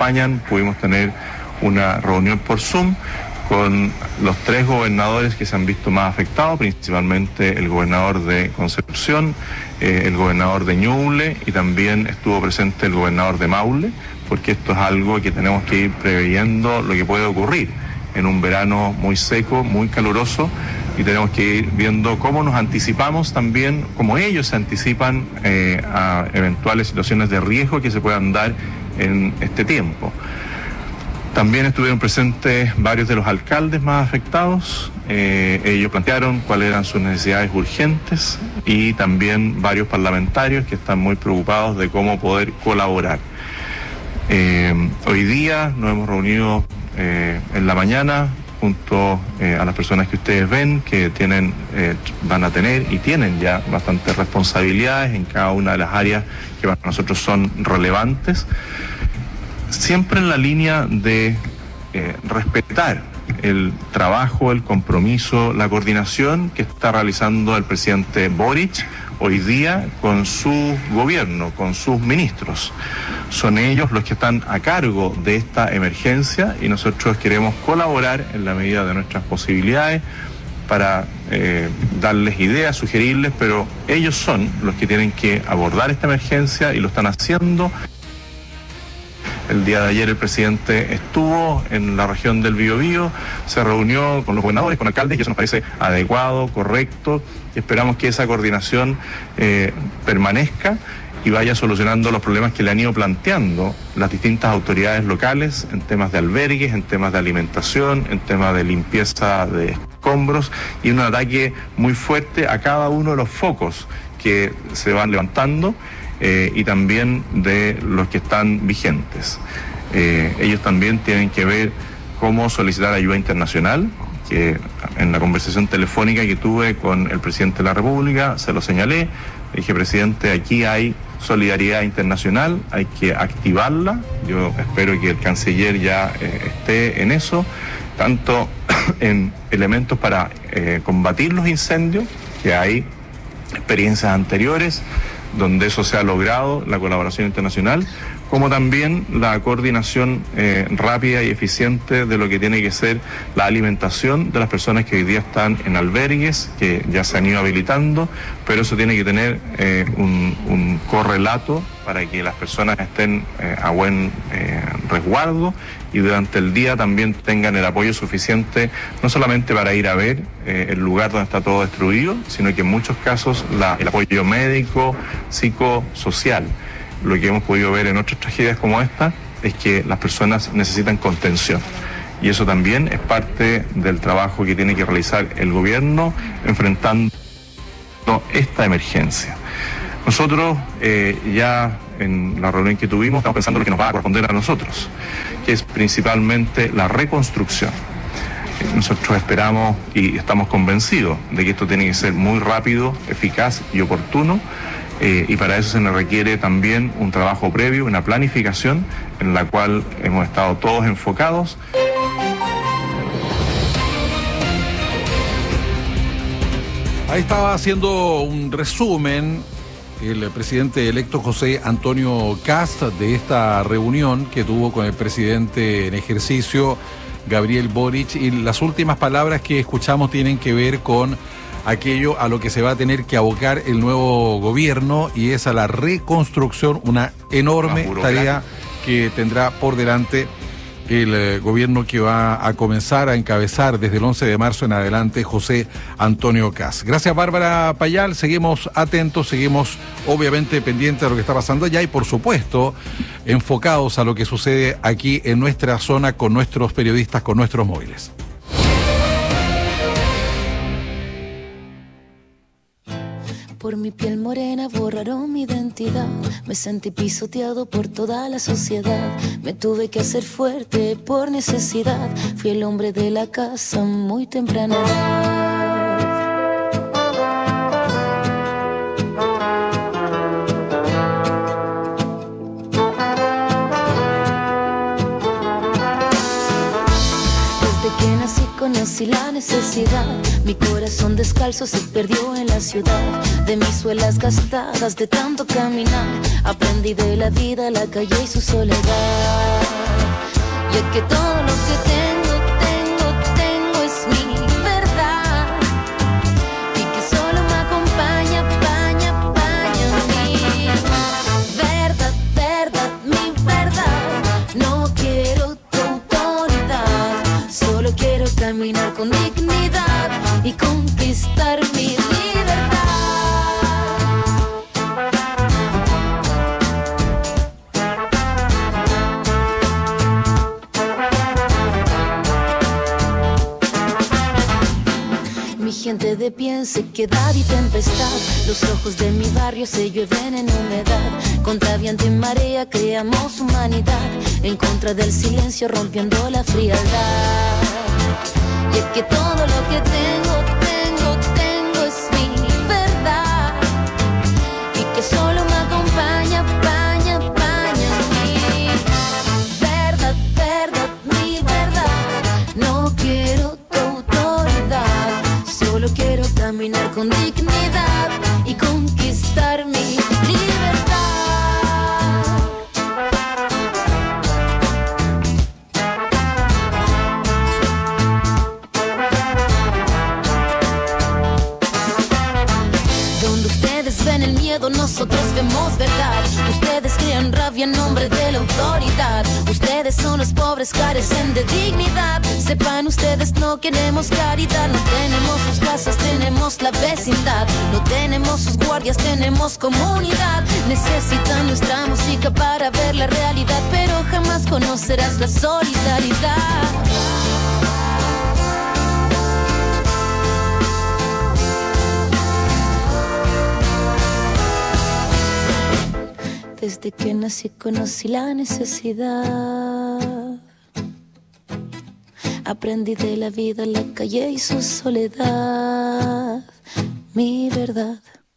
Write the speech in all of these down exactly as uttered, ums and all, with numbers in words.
acompañan, pudimos tener una reunión por Zoom con los tres gobernadores que se han visto más afectados, principalmente el gobernador de Concepción, eh, el gobernador de Ñuble, y también estuvo presente el gobernador de Maule, porque esto es algo que tenemos que ir preveyendo lo que puede ocurrir en un verano muy seco, muy caluroso, y tenemos que ir viendo cómo nos anticipamos también, cómo ellos se anticipan eh, a eventuales situaciones de riesgo que se puedan dar en este tiempo. También estuvieron presentes varios de los alcaldes más afectados. Eh, ellos plantearon cuáles eran sus necesidades urgentes, y también varios parlamentarios que están muy preocupados de cómo poder colaborar. Eh, hoy día nos hemos reunido eh, en la mañana junto eh, a las personas que ustedes ven, que tienen, eh, van a tener y tienen ya bastantes responsabilidades en cada una de las áreas que para nosotros son relevantes, siempre en la línea de eh, respetar el trabajo, el compromiso, la coordinación que está realizando el presidente Boric hoy día con su gobierno, con sus ministros. Son ellos los que están a cargo de esta emergencia, y nosotros queremos colaborar en la medida de nuestras posibilidades para eh, darles ideas, sugerirles, pero ellos son los que tienen que abordar esta emergencia y lo están haciendo. El día de ayer el presidente estuvo en la región del Biobío, se reunió con los gobernadores, con alcaldes, y eso nos parece adecuado, correcto, y esperamos que esa coordinación eh, permanezca y vaya solucionando los problemas que le han ido planteando las distintas autoridades locales en temas de albergues, en temas de alimentación, en temas de limpieza de escombros, y un ataque muy fuerte a cada uno de los focos que se van levantando. Eh, y también de los que están vigentes. Eh, ellos también tienen que ver cómo solicitar ayuda internacional, que en la conversación telefónica que tuve con el presidente de la República se lo señalé. Le dije, presidente, aquí hay solidaridad internacional, hay que activarla. Yo espero que el canciller ya eh, esté en eso, tanto en elementos para eh, combatir los incendios, que hay experiencias anteriores donde eso se ha logrado, la colaboración internacional, como también la coordinación eh, rápida y eficiente de lo que tiene que ser la alimentación de las personas que hoy día están en albergues, que ya se han ido habilitando, pero eso tiene que tener eh, un, un correlato para que las personas estén eh, a buen eh, resguardo, y durante el día también tengan el apoyo suficiente, no solamente para ir a ver eh, el lugar donde está todo destruido, sino que en muchos casos la, el apoyo médico, psicosocial. Lo que hemos podido ver en otras tragedias como esta es que las personas necesitan contención, y eso también es parte del trabajo que tiene que realizar el gobierno enfrentando esta emergencia. Nosotros eh, ya en la reunión que tuvimos estamos pensando en lo que nos va a corresponder a nosotros, que es principalmente la reconstrucción. Nosotros esperamos y estamos convencidos de que esto tiene que ser muy rápido, eficaz y oportuno, eh, y para eso se nos requiere también un trabajo previo, una planificación en la cual hemos estado todos enfocados. Ahí estaba haciendo un resumen el presidente electo José Antonio Kast de esta reunión que tuvo con el presidente en ejercicio Gabriel Boric, y las últimas palabras que escuchamos tienen que ver con aquello a lo que se va a tener que abocar el nuevo gobierno, y es a la reconstrucción, una enorme tarea que tendrá por delante el eh, gobierno que va a comenzar a encabezar desde el once de marzo en adelante José Antonio Kast. Gracias, Bárbara Payal. Seguimos atentos, seguimos obviamente pendientes de lo que está pasando allá, y por supuesto enfocados a lo que sucede aquí en nuestra zona con nuestros periodistas, con nuestros móviles. Por mi piel morena borraron mi identidad. Me sentí pisoteado por toda la sociedad. Me tuve que hacer fuerte por necesidad. Fui el hombre de la casa muy temprana edad. Desde que nací conocí la necesidad. Mi corazón descalzo se perdió en la ciudad. De mis suelas gastadas de tanto caminar, aprendí de la vida, la calle y su soledad. de que todo lo que tengo, tengo, tengo es mi verdad, y que solo me acompaña, apaña, apaña mi verdad, verdad, mi verdad. No quiero tu autoridad, solo quiero caminar con dignidad y conquistar mi libertad. Mi gente de pie en sequedad y tempestad, los ojos de mi barrio se llueven en humedad. Contra viento y marea creamos humanidad, en contra del silencio rompiendo la frialdad. Y es que todo lo que tengo, tengo, tengo es mi verdad, y que solo me acompaña, apaña, apaña mi verdad, verdad, mi verdad. No quiero tu autoridad, solo quiero caminar con dignidad y conquistar mi libertad. Ven el miedo, nosotros vemos verdad. Ustedes crean rabia en nombre de la autoridad. Ustedes son los pobres, carecen de dignidad. Sepan ustedes, no queremos caridad. No tenemos sus casas, tenemos la vecindad. No tenemos sus guardias, tenemos comunidad. Necesitan nuestra música para ver la realidad, pero jamás conocerás la solidaridad. Desde que nací conocí la necesidad. Aprendí de la vida, la calle y su soledad. Mi verdad.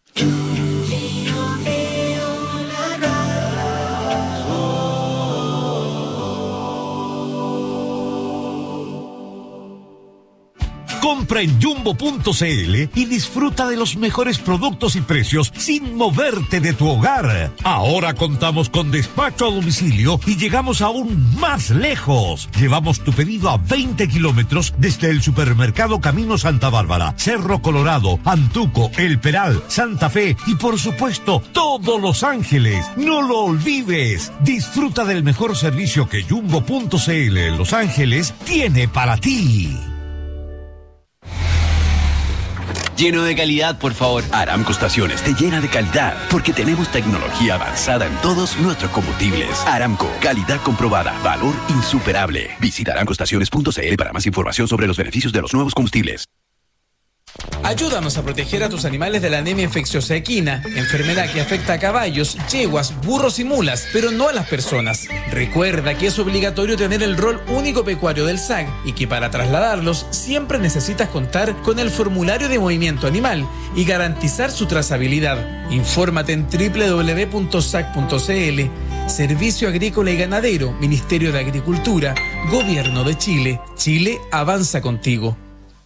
Compra en jumbo punto cl y disfruta de los mejores productos y precios sin moverte de tu hogar. Ahora contamos con despacho a domicilio y llegamos aún más lejos. Llevamos tu pedido a veinte kilómetros desde el supermercado Camino Santa Bárbara, Cerro Colorado, Antuco, El Peral, Santa Fe y por supuesto todos Los Ángeles. No lo olvides. Disfruta del mejor servicio que jumbo punto cl en Los Ángeles tiene para ti. Lleno de calidad, por favor. Aramco Estaciones te llena de calidad porque tenemos tecnología avanzada en todos nuestros combustibles. Aramco, calidad comprobada, valor insuperable. Visita aramco estaciones punto cl para más información sobre los beneficios de los nuevos combustibles. Ayúdanos a proteger a tus animales de la anemia infecciosa equina, enfermedad que afecta a caballos, yeguas, burros y mulas, pero no a las personas. Recuerda que es obligatorio tener el rol único pecuario del S A C y que para trasladarlos siempre necesitas contar con el formulario de movimiento animal y garantizar su trazabilidad. Infórmate en doble u doble u doble u punto s a c punto c l. Servicio Agrícola y Ganadero, Ministerio de Agricultura, Gobierno de Chile. Chile avanza contigo.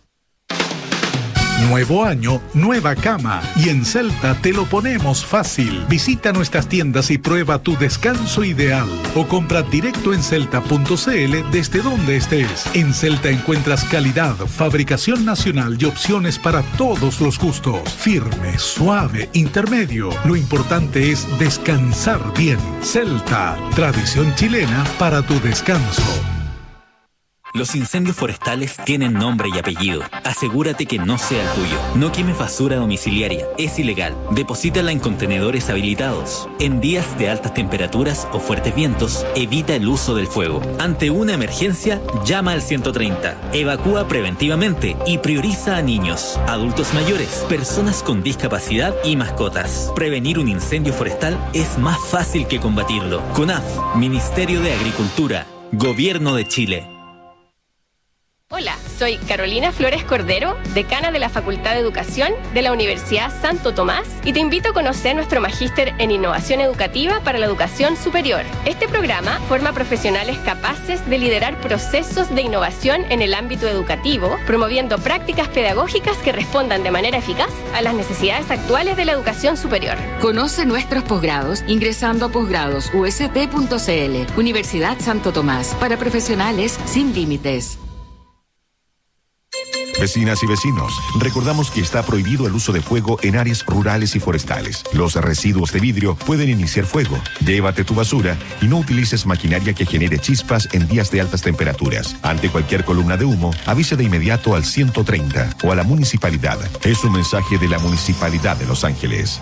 Nuevo año, nueva cama. Y en Celta te lo ponemos fácil. Visita nuestras tiendas y prueba tu descanso ideal. O compra directo en celta punto cl desde donde estés. En Celta encuentras calidad, fabricación nacional y opciones para todos los gustos. Firme, suave, intermedio. Lo importante es descansar bien. Celta, tradición chilena para tu descanso. Los incendios forestales tienen nombre y apellido. Asegúrate que no sea el tuyo. No quemes basura domiciliaria. Es ilegal. Deposítala en contenedores habilitados. En días de altas temperaturas o fuertes vientos, evita el uso del fuego. Ante una emergencia, llama al ciento treinta. Evacúa preventivamente y prioriza a niños, adultos mayores, personas con discapacidad y mascotas. Prevenir un incendio forestal es más fácil que combatirlo. CONAF, Ministerio de Agricultura, Gobierno de Chile. Hola, Soy Carolina Flores Cordero, decana de la Facultad de Educación de la Universidad Santo Tomás, y te invito a conocer nuestro magíster en Innovación Educativa para la Educación Superior. Este programa forma profesionales capaces de liderar procesos de innovación en el ámbito educativo, promoviendo prácticas pedagógicas que respondan de manera eficaz a las necesidades actuales de la educación superior. Conoce nuestros posgrados ingresando a posgrados u s t punto c l. Universidad Santo Tomás, para profesionales sin límites. Vecinas y vecinos, recordamos que está prohibido el uso de fuego en áreas rurales y forestales. Los residuos de vidrio pueden iniciar fuego. Llévate tu basura y no utilices maquinaria que genere chispas en días de altas temperaturas. Ante cualquier columna de humo, avise de inmediato al ciento treinta o a la municipalidad. Es un mensaje de la Municipalidad de Los Ángeles.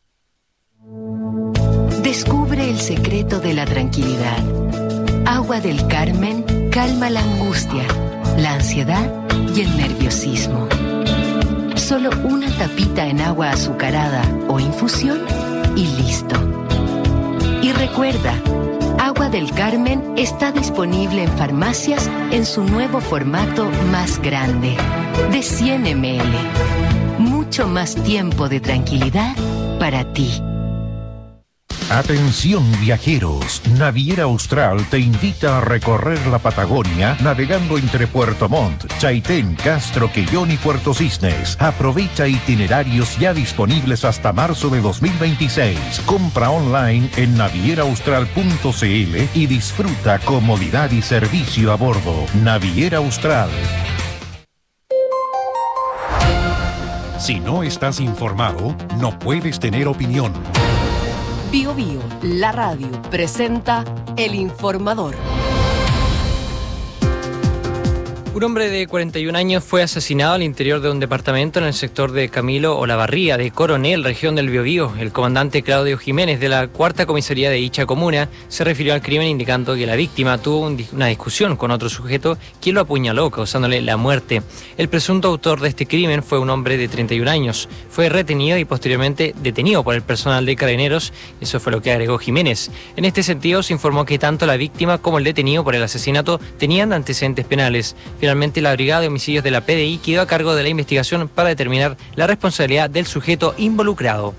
Descubre el secreto de la tranquilidad. Agua del Carmen calma la angustia, la ansiedad y el nerviosismo. Solo una tapita en agua azucarada o infusión y listo. Y recuerda, Agua del Carmen está disponible en farmacias en su nuevo formato más grande, de cien mililitros. Mucho más tiempo de tranquilidad para ti. Atención viajeros, Naviera Austral te invita a recorrer la Patagonia navegando entre Puerto Montt, Chaitén, Castro, Quellón y Puerto Cisnes. Aprovecha itinerarios ya disponibles hasta marzo de dos mil veintiséis. Compra online en naviera austral punto c l y disfruta comodidad y servicio a bordo. Naviera Austral. Si no estás informado, no puedes tener opinión. Bio Bio, la radio, presenta El Informador. Un hombre de cuarenta y un años fue asesinado al interior de un departamento en el sector de Camilo Olavarría, de Coronel, región del Biobío. El comandante Claudio Jiménez, de la cuarta comisaría de dicha comuna, se refirió al crimen indicando que la víctima tuvo un, una discusión con otro sujeto quien lo apuñaló, causándole la muerte. El presunto autor de este crimen fue un hombre de treinta y un años. Fue retenido y posteriormente detenido por el personal de Carabineros. Eso fue lo que agregó Jiménez. En este sentido, se informó que tanto la víctima como el detenido por el asesinato tenían antecedentes penales. Finalmente, la Brigada de Homicidios de la P D I quedó a cargo de la investigación para determinar la responsabilidad del sujeto involucrado.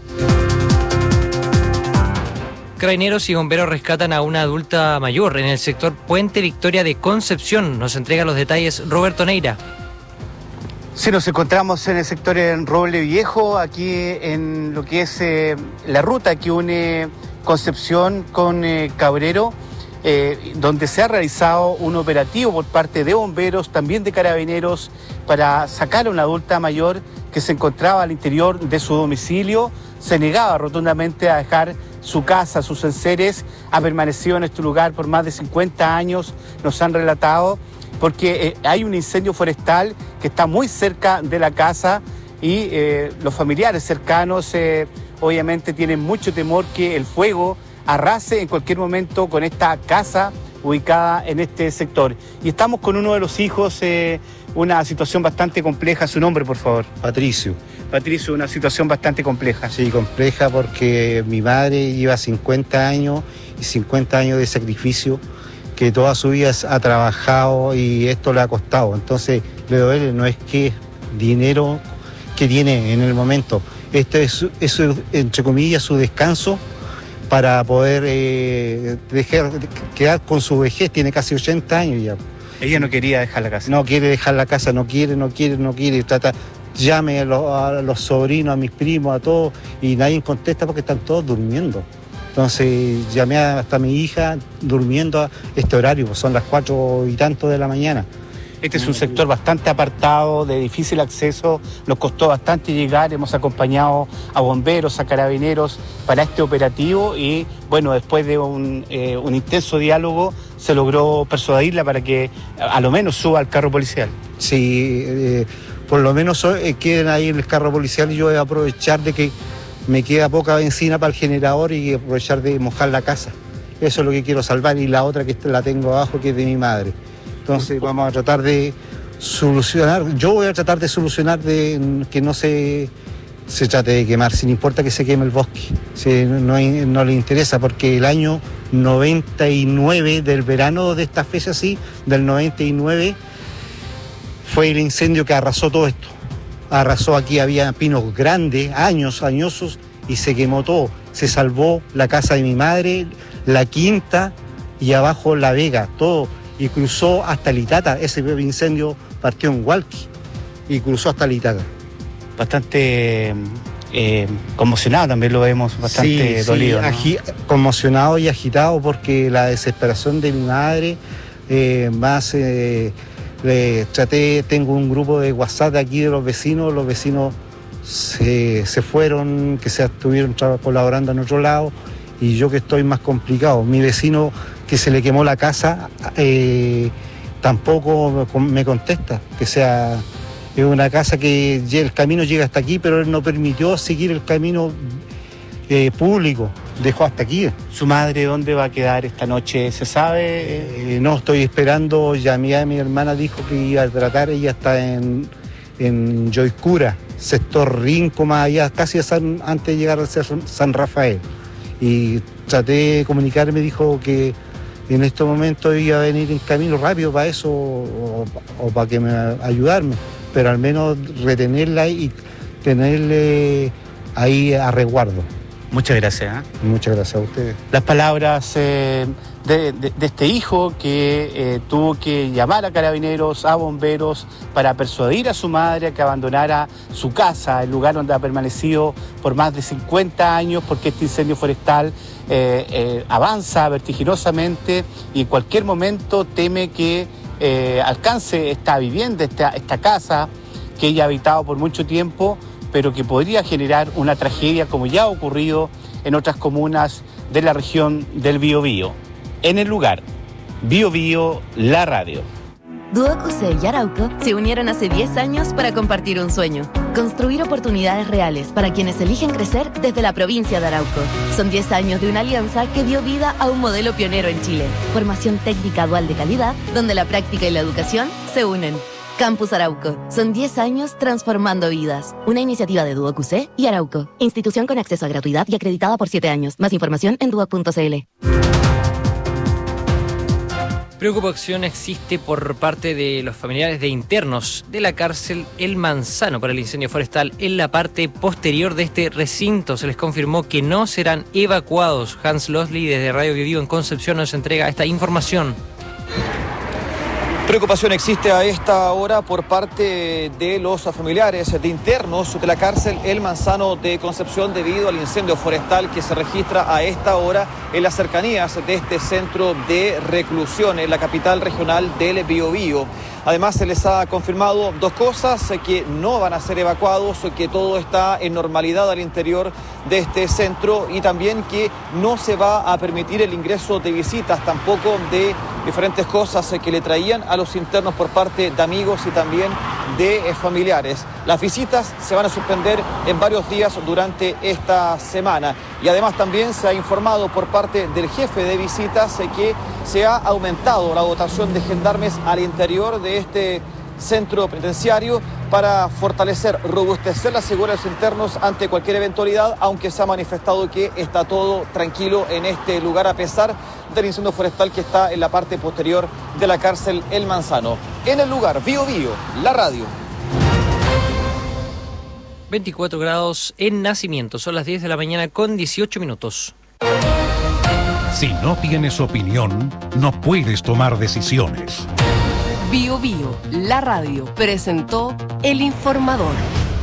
Carabineros y bomberos rescatan a una adulta mayor en el sector Puente Victoria de Concepción. Nos entrega los detalles Roberto Neira. Sí, nos encontramos en el sector en Roble Viejo, aquí en lo que es eh, la ruta que une Concepción con eh, Cabrero. Eh, donde se ha realizado un operativo por parte de bomberos, también de carabineros, para sacar a una adulta mayor que se encontraba al interior de su domicilio. Se negaba rotundamente a dejar su casa, sus enseres. Ha permanecido en este lugar por más de cincuenta años, nos han relatado, porque eh, hay un incendio forestal que está muy cerca de la casa y eh, los familiares cercanos eh, obviamente tienen mucho temor que el fuego arrase en cualquier momento con esta casa ubicada en este sector. Y estamos con uno de los hijos, eh, una situación bastante compleja. Su nombre, por favor. Patricio. Patricio, una situación bastante compleja. Sí, compleja porque mi madre lleva cincuenta años y cincuenta años de sacrificio, que toda su vida ha trabajado y esto le ha costado. Entonces, le duele, no es que dinero que tiene en el momento. Este es, es entre comillas, su descanso para poder eh, dejar, quedar con su vejez. Tiene casi ochenta años ya. Ella no quería dejar la casa. No quiere dejar la casa, no quiere, no quiere, no quiere. Trata, llame a los, a los sobrinos, a mis primos, a todos, y nadie contesta porque están todos durmiendo. Entonces llamé hasta a mi hija durmiendo a este horario, pues son las cuatro y tanto de la mañana. Este es un sector bastante apartado, de difícil acceso, nos costó bastante llegar, hemos acompañado a bomberos, a carabineros para este operativo y bueno, después de un, eh, un intenso diálogo se logró persuadirla para que a lo menos suba al carro policial. Sí, eh, por lo menos eh, queden ahí en el carro policial y yo voy a aprovechar de que me queda poca benzina para el generador y aprovechar de mojar la casa. Eso es lo que quiero salvar y la otra que la tengo abajo que es de mi madre. Entonces vamos a tratar de solucionar, yo voy a tratar de solucionar de que no se, se trate de quemar, sin importa que se queme el bosque. Sí, no, no le interesa porque el año noventa y nueve, del verano de esta fecha, sí, del noventa y nueve, fue el incendio que arrasó todo esto. Arrasó, aquí había pinos grandes, años, añosos, y se quemó todo. Se salvó la casa de mi madre, la quinta y abajo la Vega, todo. Y cruzó hasta Litata. Ese incendio partió en Hualqui y cruzó hasta Litata. Bastante eh, conmocionado también lo vemos, bastante sí, dolido. Sí, ¿no? Conmocionado y agitado porque la desesperación de mi madre, eh, más eh, le traté, tengo un grupo de WhatsApp de aquí de los vecinos, los vecinos se, se fueron, que se estuvieron colaborando en otro lado, y yo que estoy más complicado. Mi vecino que se le quemó la casa eh, tampoco me contesta, que sea... Es una casa que el camino llega hasta aquí, pero él no permitió seguir el camino eh, público, dejó hasta aquí. ¿Su madre dónde va a quedar esta noche? ¿Se sabe? Eh, no, estoy esperando, ya mi, mi hermana dijo que iba a tratar, ella está en, en Yoicura, sector Rinco, más allá, casi a San, antes de llegar a San Rafael. Y traté de comunicarme, dijo que en este momento iba a venir en camino rápido para eso, o, o para que me ayudarme, pero al menos retenerla y tenerle ahí a resguardo. Muchas gracias. ¿eh? Muchas gracias a ustedes. Las palabras eh, de, de, de este hijo que eh, tuvo que llamar a carabineros, a bomberos, para persuadir a su madre a que abandonara su casa, el lugar donde ha permanecido por más de cincuenta años, porque este incendio forestal eh, eh, avanza vertiginosamente y en cualquier momento teme que Eh, alcance esta vivienda, esta, esta casa que ella ha habitado por mucho tiempo, pero que podría generar una tragedia como ya ha ocurrido en otras comunas de la región del Biobío. En el lugar, Biobío, la radio. Duocuse y Arauco se unieron hace diez años para compartir un sueño: construir oportunidades reales para quienes eligen crecer desde la provincia de Arauco. Son diez años de una alianza que dio vida a un modelo pionero en Chile. Formación técnica dual de calidad, donde la práctica y la educación se unen. Campus Arauco. Son diez años transformando vidas. Una iniciativa de Duocuse y Arauco. Institución con acceso a gratuidad y acreditada por siete años. Más información en duoc punto c l. Preocupación existe por parte de los familiares de internos de la cárcel El Manzano por el incendio forestal en la parte posterior de este recinto. Se les confirmó que no serán evacuados. Hans Losley desde Radio Biobío en Concepción nos entrega esta información. Preocupación existe a esta hora por parte de los familiares de internos de la cárcel El Manzano de Concepción debido al incendio forestal que se registra a esta hora en las cercanías de este centro de reclusión en la capital regional del Biobío. Además, se les ha confirmado dos cosas: que no van a ser evacuados, que todo está en normalidad al interior de este centro y también que no se va a permitir el ingreso de visitas, tampoco de diferentes cosas que le traían a los internos por parte de amigos y también de familiares. Las visitas se van a suspender en varios días durante esta semana y además también se ha informado por parte del jefe de visitas que se ha aumentado la dotación de gendarmes al interior de este centro penitenciario para fortalecer, robustecer la seguridad de los internos ante cualquier eventualidad, aunque se ha manifestado que está todo tranquilo en este lugar a pesar del incendio forestal que está en la parte posterior de la cárcel El Manzano. En el lugar, Biobío, la radio. veinticuatro grados en Nacimiento, son las diez de la mañana con dieciocho minutos. Si no tienes opinión, no puedes tomar decisiones. Biobío, la radio, presentó El Informador.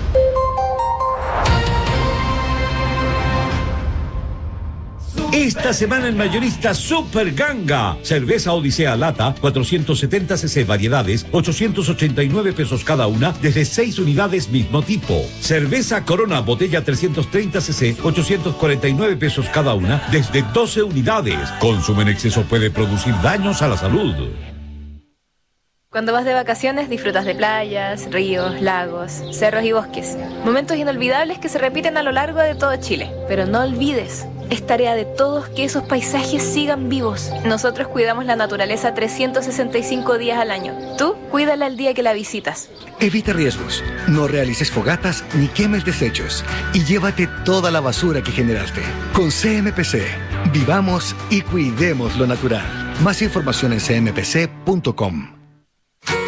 Esta semana en mayorista Super Ganga. Cerveza Odisea Lata, cuatrocientos setenta centilitros variedades, ochocientos ochenta y nueve pesos cada una, desde seis unidades mismo tipo. Cerveza Corona botella trescientos treinta centilitros, ochocientos cuarenta y nueve pesos cada una, desde doce unidades. Consumo en exceso puede producir daños a la salud. Cuando vas de vacaciones disfrutas de playas, ríos, lagos, cerros y bosques. Momentos inolvidables que se repiten a lo largo de todo Chile. Pero no olvides, es tarea de todos que esos paisajes sigan vivos. Nosotros cuidamos la naturaleza trescientos sesenta y cinco días al año. Tú, cuídala el día que la visitas. Evita riesgos, no realices fogatas ni quemes desechos y llévate toda la basura que generaste. Con C M P C, vivamos y cuidemos lo natural. Más información en c m p c punto com.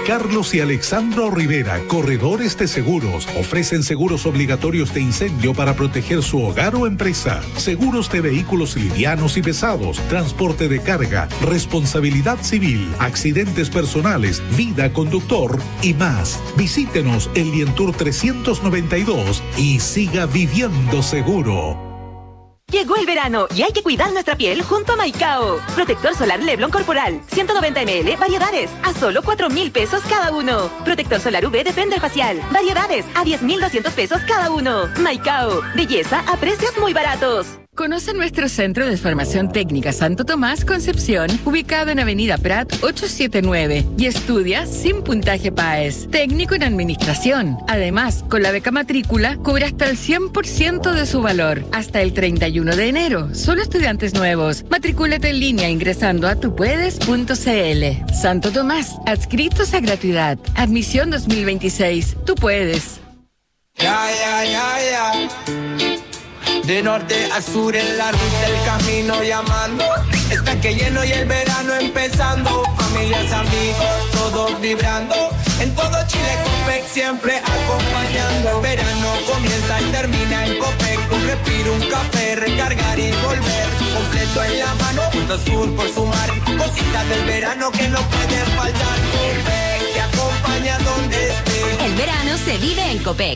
Carlos y Alexandro Rivera, corredores de seguros, ofrecen seguros obligatorios de incendio para proteger su hogar o empresa, seguros de vehículos livianos y pesados, transporte de carga, responsabilidad civil, accidentes personales, vida conductor y más. Visítenos en Lientour trescientos noventa y dos y siga viviendo seguro. Llegó el verano y hay que cuidar nuestra piel junto a Maicao. Protector solar Leblon Corporal, ciento noventa mililitros, variedades, a solo cuatro mil pesos cada uno. Protector solar U V Defender Facial, variedades, a diez mil doscientos pesos cada uno. Maicao, belleza a precios muy baratos. Conoce nuestro Centro de Formación Técnica Santo Tomás Concepción, ubicado en Avenida Prat ochocientos setenta y nueve, y estudia sin puntaje P A E S, técnico en administración. Además, con la beca matrícula, cubre hasta el cien por ciento de su valor, hasta el treinta y uno de enero. Solo estudiantes nuevos. Matricúlate en línea ingresando a tupuedes punto c l. Santo Tomás, adscritos a gratuidad. Admisión dos mil veintiséis. Tú puedes. Ya, ya, ya, ya. De norte a sur en la ruta el camino llamando. Está que lleno y el verano empezando. Familias, amigos, todos vibrando. En todo Chile Copec siempre acompañando. Verano comienza y termina en Copec. Un respiro, un café, recargar y volver. Completo en la mano, junto al sur por sumar. Cositas del verano que no pueden faltar. Copec te acompaña donde estés. El verano se vive en Copec.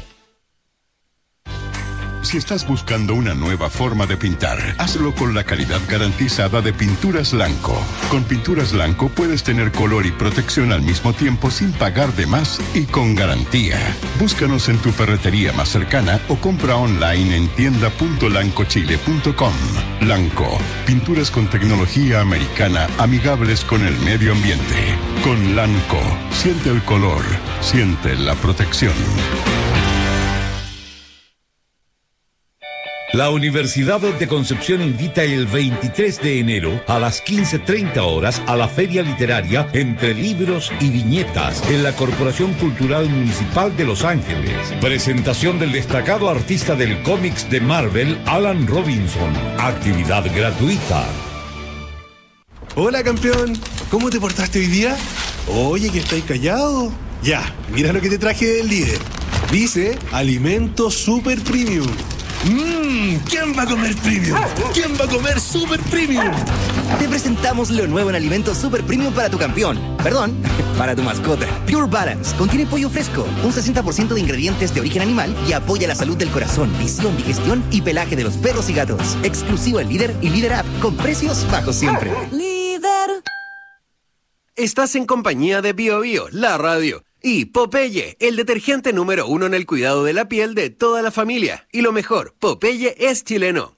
Si estás buscando una nueva forma de pintar, hazlo con la calidad garantizada de Pinturas Lanco. Con Pinturas Lanco puedes tener color y protección al mismo tiempo sin pagar de más y con garantía. Búscanos en tu ferretería más cercana o compra online en tienda punto lanco chile punto com. Lanco, pinturas con tecnología americana amigables con el medio ambiente. Con Lanco, siente el color, siente la protección. La Universidad de Concepción invita el veintitrés de enero a las quince treinta horas a la Feria Literaria Entre Libros y Viñetas en la Corporación Cultural Municipal de Los Ángeles. Presentación del destacado artista del cómics de Marvel, Alan Robinson. Actividad gratuita. Hola, campeón. ¿Cómo te portaste hoy día? Oye, que estáis callado. Ya, mira lo que te traje del líder. Dice Alimento Super Premium. Mmm, ¿quién va a comer premium? ¿Quién va a comer super premium? Te presentamos lo nuevo en Alimentos Super Premium para tu campeón. Perdón, para tu mascota. Pure Balance contiene pollo fresco, un sesenta por ciento de ingredientes de origen animal y apoya la salud del corazón, visión, digestión y pelaje de los perros y gatos. Exclusivo en Líder y Líder App, con precios bajos siempre. Líder. Estás en compañía de Bio Bio, la radio. Y Popeye, el detergente número uno en el cuidado de la piel de toda la familia. Y lo mejor, Popeye es chileno.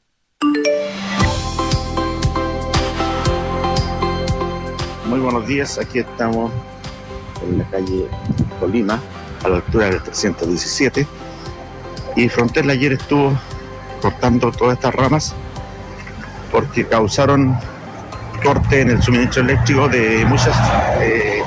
Muy buenos días, aquí estamos en la calle Colima, a la altura del trescientos diecisiete. Y Frontel ayer estuvo cortando todas estas ramas porque causaron corte en el suministro eléctrico de muchas eh,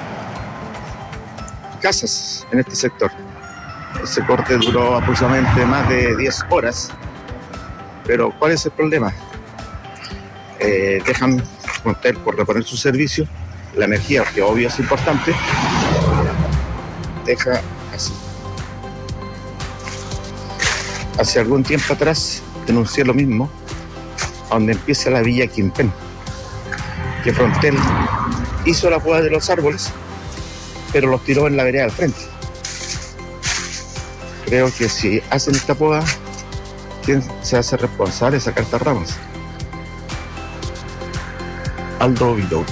casas en este sector. Ese corte duró aproximadamente más de diez horas. Pero ¿cuál es el problema? Eh, dejan Frontel por reponer su servicio, la energía, que obvio es importante, deja así. Hace algún tiempo atrás denuncié lo mismo, a donde empieza la Villa Quimpen, que Frontel hizo la poda de los árboles, pero los tiró en la vereda al frente. Creo que si hacen esta poda, ¿quién se hace responsable de sacar estas ramas? Aldo Vidal.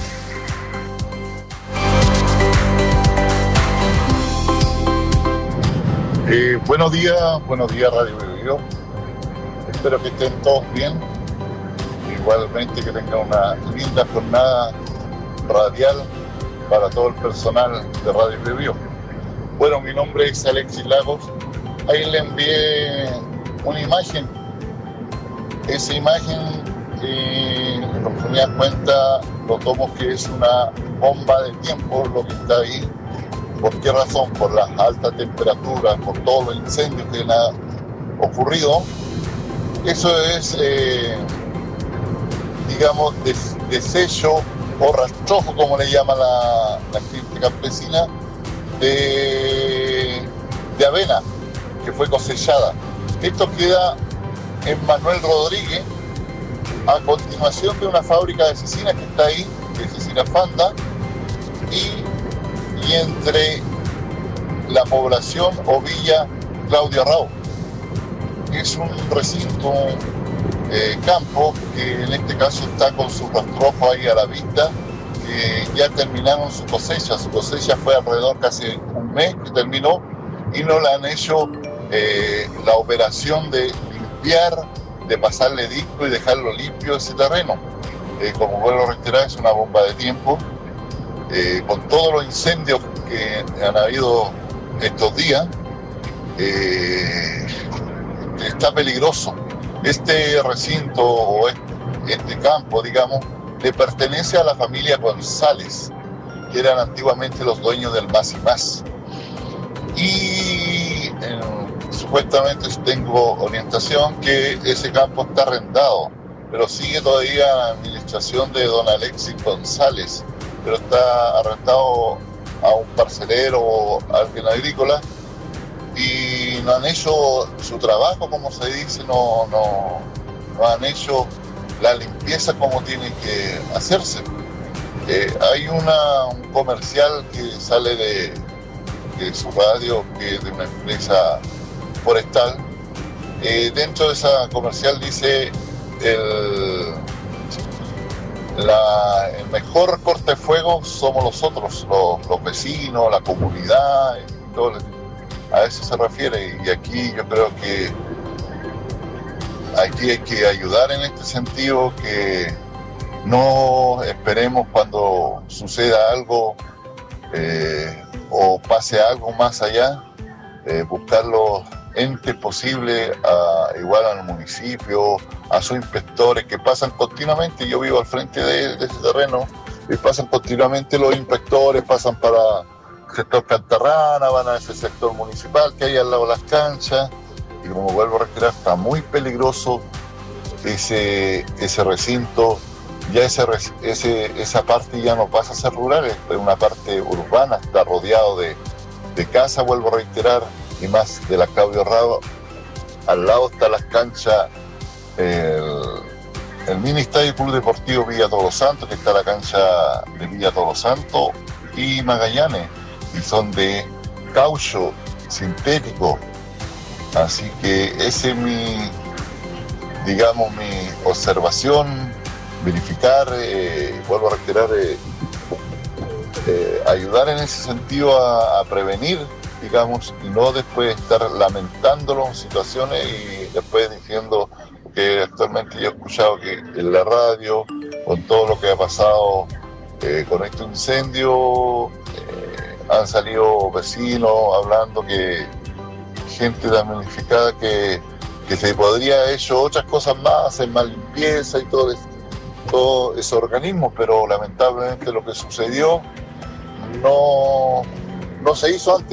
Eh, buenos días, buenos días Radio Bio. Espero que estén todos bien. Igualmente que tengan una linda jornada radial para todo el personal de Radio Bio. Bueno, mi nombre es Alexis Lagos. Ahí le envié una imagen. Esa imagen, eh, en profundidad cuenta, lo tomo que es una bomba de tiempo lo que está ahí. ¿Por qué razón? Por las altas temperaturas, por todos los incendios que han ocurrido. Eso es, eh, digamos, des- desecho o rastrojo, como le llama la, la gente campesina, de, de avena que fue cosechada. Esto queda en Manuel Rodríguez, a continuación de una fábrica de cecina que está ahí, de Cecina Fanda, y, y entre la población o villa Claudio Arrao. Es un recinto, eh, campo, que en este caso está con su rastrojo ahí a la vista, que ya terminaron su cosecha. Su cosecha fue alrededor casi un mes que terminó y no le han hecho eh, la operación de limpiar, de pasarle disco y dejarlo limpio ese terreno. Eh, como vuelvo a reiterar, es una bomba de tiempo. Eh, con todos los incendios que han habido estos días, eh, está peligroso. Este recinto o este, este campo, digamos, le pertenece a la familia González, que eran antiguamente los dueños del Más y Más. Y eh, supuestamente tengo orientación que ese campo está arrendado, pero sigue todavía la administración de don Alexis González, pero está arrendado a un parcelero o a alguien agrícola, y no han hecho su trabajo, como se dice, no, no, no han hecho la limpieza como tiene que hacerse. Eh, hay una, un comercial que sale de, de su radio, que es de una empresa forestal. Eh, dentro de esa comercial dice el, la, el mejor cortafuegos somos nosotros, los, los vecinos, la comunidad, y todo. A eso se refiere, y aquí yo creo que aquí hay que ayudar en este sentido, que no esperemos cuando suceda algo eh, o pase algo más allá, eh, buscar los entes posibles, a, igual al municipio, a sus inspectores que pasan continuamente. Yo vivo al frente de, de ese terreno y pasan continuamente los inspectores, pasan para sector Cantarrana, van a ese sector municipal que hay al lado de las canchas, y como vuelvo a reiterar, está muy peligroso ese, ese recinto. Ya ese, ese, esa parte ya no pasa a ser rural, es una parte urbana, está rodeado de, de casa, vuelvo a reiterar, y más de la Claudio Arrao. Al lado están las canchas, el, el mini estadio Club Deportivo Villa Todos los Santos, que está la cancha de Villa Todos los Santos, y Magallanes, y son de caucho sintético. Así que ese es mi, digamos, mi observación, verificar, eh, vuelvo a reiterar, eh, eh, ayudar en ese sentido a, a prevenir, digamos, y no después estar lamentándolo en situaciones y después diciendo que actualmente yo he escuchado que en la radio, con todo lo que ha pasado eh, con este incendio, eh, han salido vecinos hablando que gente damnificada que, que se podría haber hecho otras cosas más, hacer más limpieza y todo eso, todo ese organismo, pero lamentablemente lo que sucedió no, no se hizo antes.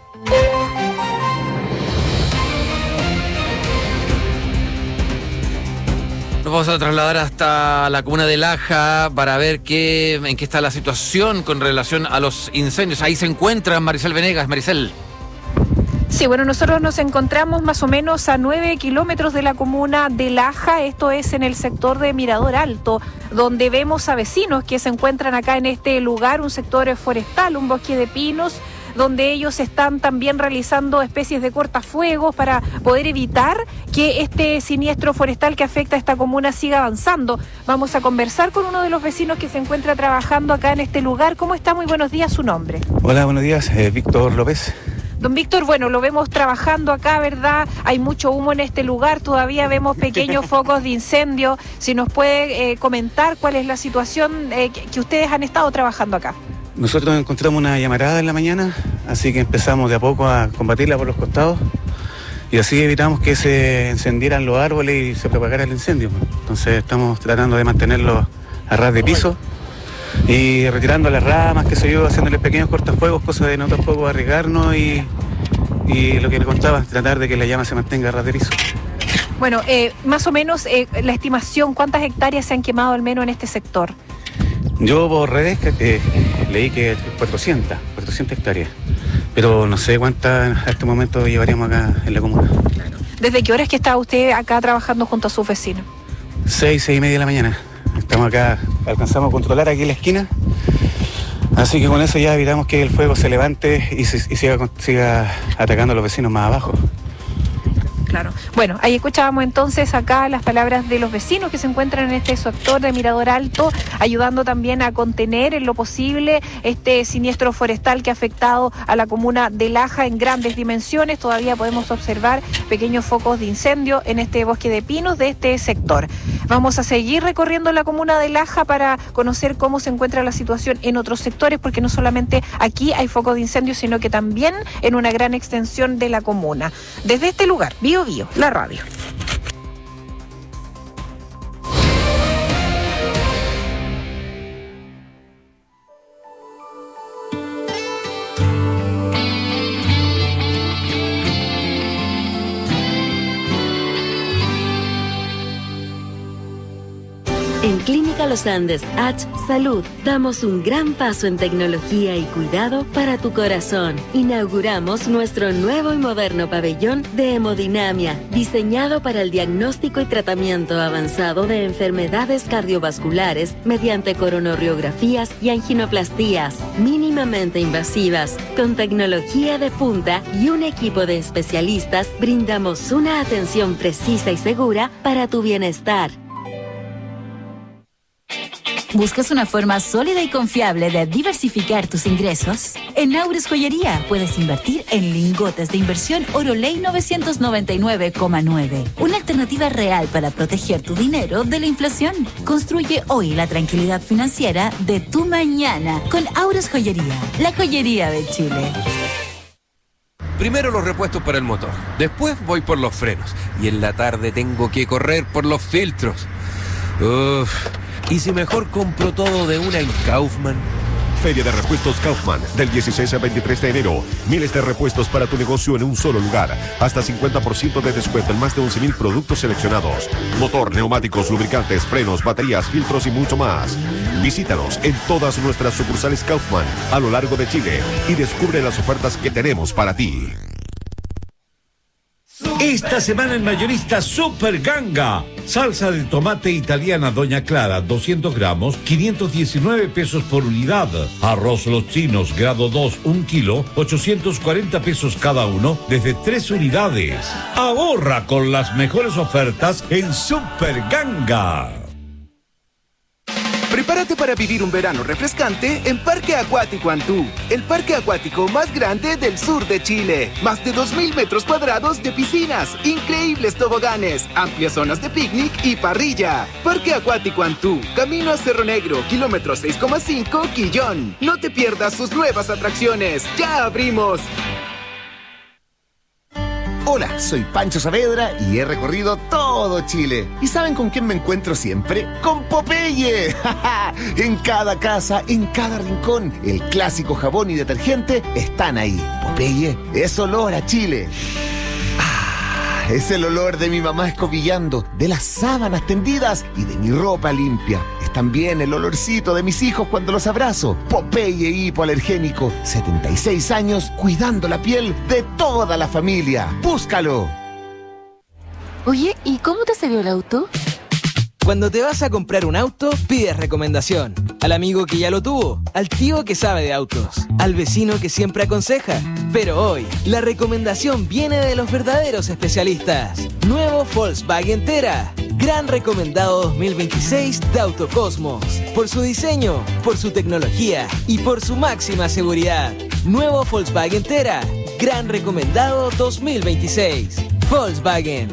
Nos vamos a trasladar hasta la comuna de Laja para ver qué, en qué está la situación con relación a los incendios. Ahí se encuentra Maricel Venegas. Maricel. Sí, bueno, nosotros nos encontramos más o menos a nueve kilómetros de la comuna de Laja, esto es en el sector de Mirador Alto, donde vemos a vecinos que se encuentran acá en este lugar, un sector forestal, un bosque de pinos, donde ellos están también realizando especies de cortafuegos para poder evitar que este siniestro forestal que afecta a esta comuna siga avanzando. Vamos a conversar con uno de los vecinos que se encuentra trabajando acá en este lugar. ¿Cómo está? Muy buenos días, su nombre. Hola, buenos días, eh, Víctor López. Don Víctor, bueno, lo vemos trabajando acá, ¿verdad? Hay mucho humo en este lugar, todavía vemos pequeños focos de incendio. Si nos puede eh, comentar cuál es la situación eh, que, que ustedes han estado trabajando acá. Nosotros encontramos una llamarada en la mañana, así que empezamos de a poco a combatirla por los costados y así evitamos que se encendieran los árboles y se propagara el incendio. Entonces estamos tratando de mantenerlo a ras de piso y retirando las ramas, qué sé yo, haciéndoles pequeños cortafuegos, cosa de no tampoco arriesgarnos y, y lo que le contaba, tratar de que la llama se mantenga a ras de piso. Bueno, eh, más o menos eh, la estimación, ¿cuántas hectáreas se han quemado al menos en este sector? Yo por redes eh, leí que cuatrocientas hectáreas, pero no sé cuántas a este momento llevaríamos acá en la comuna. ¿Desde qué hora es que está usted acá trabajando junto a sus vecinos? Seis, seis y media de la mañana. Estamos acá, alcanzamos a controlar aquí en la esquina, así que con eso ya evitamos que el fuego se levante y, se, y siga, siga atacando a los vecinos más abajo. Claro. Bueno, ahí escuchábamos entonces acá las palabras de los vecinos que se encuentran en este sector de Mirador Alto, ayudando también a contener en lo posible este siniestro forestal que ha afectado a la comuna de Laja en grandes dimensiones. Todavía podemos observar pequeños focos de incendio en este bosque de pinos de este sector. Vamos a seguir recorriendo la comuna de Laja para conocer cómo se encuentra la situación en otros sectores, porque no solamente aquí hay focos de incendio, sino que también en una gran extensión de la comuna. Desde este lugar, Bio Bio, la radio. En Clínica Los Andes H Salud damos un gran paso en tecnología y cuidado para tu corazón. Inauguramos nuestro nuevo y moderno pabellón de hemodinamia, diseñado para el diagnóstico y tratamiento avanzado de enfermedades cardiovasculares mediante coronariografías y anginoplastías mínimamente invasivas. Con tecnología de punta y un equipo de especialistas, brindamos una atención precisa y segura para tu bienestar. ¿Buscas una forma sólida y confiable de diversificar tus ingresos? En Aures Joyería puedes invertir en lingotes de inversión Oroley novecientos noventa y nueve coma nueve. Una alternativa real para proteger tu dinero de la inflación. Construye hoy la tranquilidad financiera de tu mañana con Aures Joyería, la joyería de Chile. Primero los repuestos para el motor, después voy por los frenos y en la tarde tengo que correr por los filtros. Uff. ¿Y si mejor compro todo de una en Kaufman? Feria de Repuestos Kaufman, del dieciséis al veintitrés de enero. Miles de repuestos para tu negocio en un solo lugar. Hasta cincuenta por ciento de descuento en más de once mil productos seleccionados. Motor, neumáticos, lubricantes, frenos, baterías, filtros y mucho más. Visítanos en todas nuestras sucursales Kaufman a lo largo de Chile y descubre las ofertas que tenemos para ti. Esta semana en Mayorista Super Ganga. Salsa de tomate italiana Doña Clara, doscientos gramos, quinientos diecinueve pesos por unidad. Arroz Los Chinos, grado dos, un kilo, ochocientos cuarenta pesos cada uno, desde tres unidades. Ahorra con las mejores ofertas en Super Ganga. Prepárate para vivir un verano refrescante en Parque Acuático Antú, el parque acuático más grande del sur de Chile. Más de dos mil metros cuadrados de piscinas, increíbles toboganes, amplias zonas de picnic y parrilla. Parque Acuático Antú, camino a Cerro Negro, kilómetro seis coma cinco, Quillón. No te pierdas sus nuevas atracciones. ¡Ya abrimos! Hola, soy Pancho Saavedra y he recorrido todo Chile. ¿Y saben con quién me encuentro siempre? ¡Con Popeye! En cada casa, en cada rincón, el clásico jabón y detergente están ahí. Popeye es olor a Chile. Ah, es el olor de mi mamá escobillando, de las sábanas tendidas y de mi ropa limpia. Es también el olorcito de mis hijos cuando los abrazo. Popeye hipoalergénico, setenta y seis años cuidando la piel de toda la familia. ¡Búscalo! Oye, ¿y cómo te salió el auto? Cuando te vas a comprar un auto, pides recomendación. Al amigo que ya lo tuvo, al tío que sabe de autos, al vecino que siempre aconseja. Pero hoy, la recomendación viene de los verdaderos especialistas. Nuevo Volkswagen Tera. Gran recomendado dos mil veintiséis de Autocosmos. Por su diseño, por su tecnología y por su máxima seguridad. Nuevo Volkswagen Tera. Gran recomendado dos mil veintiséis. Volkswagen.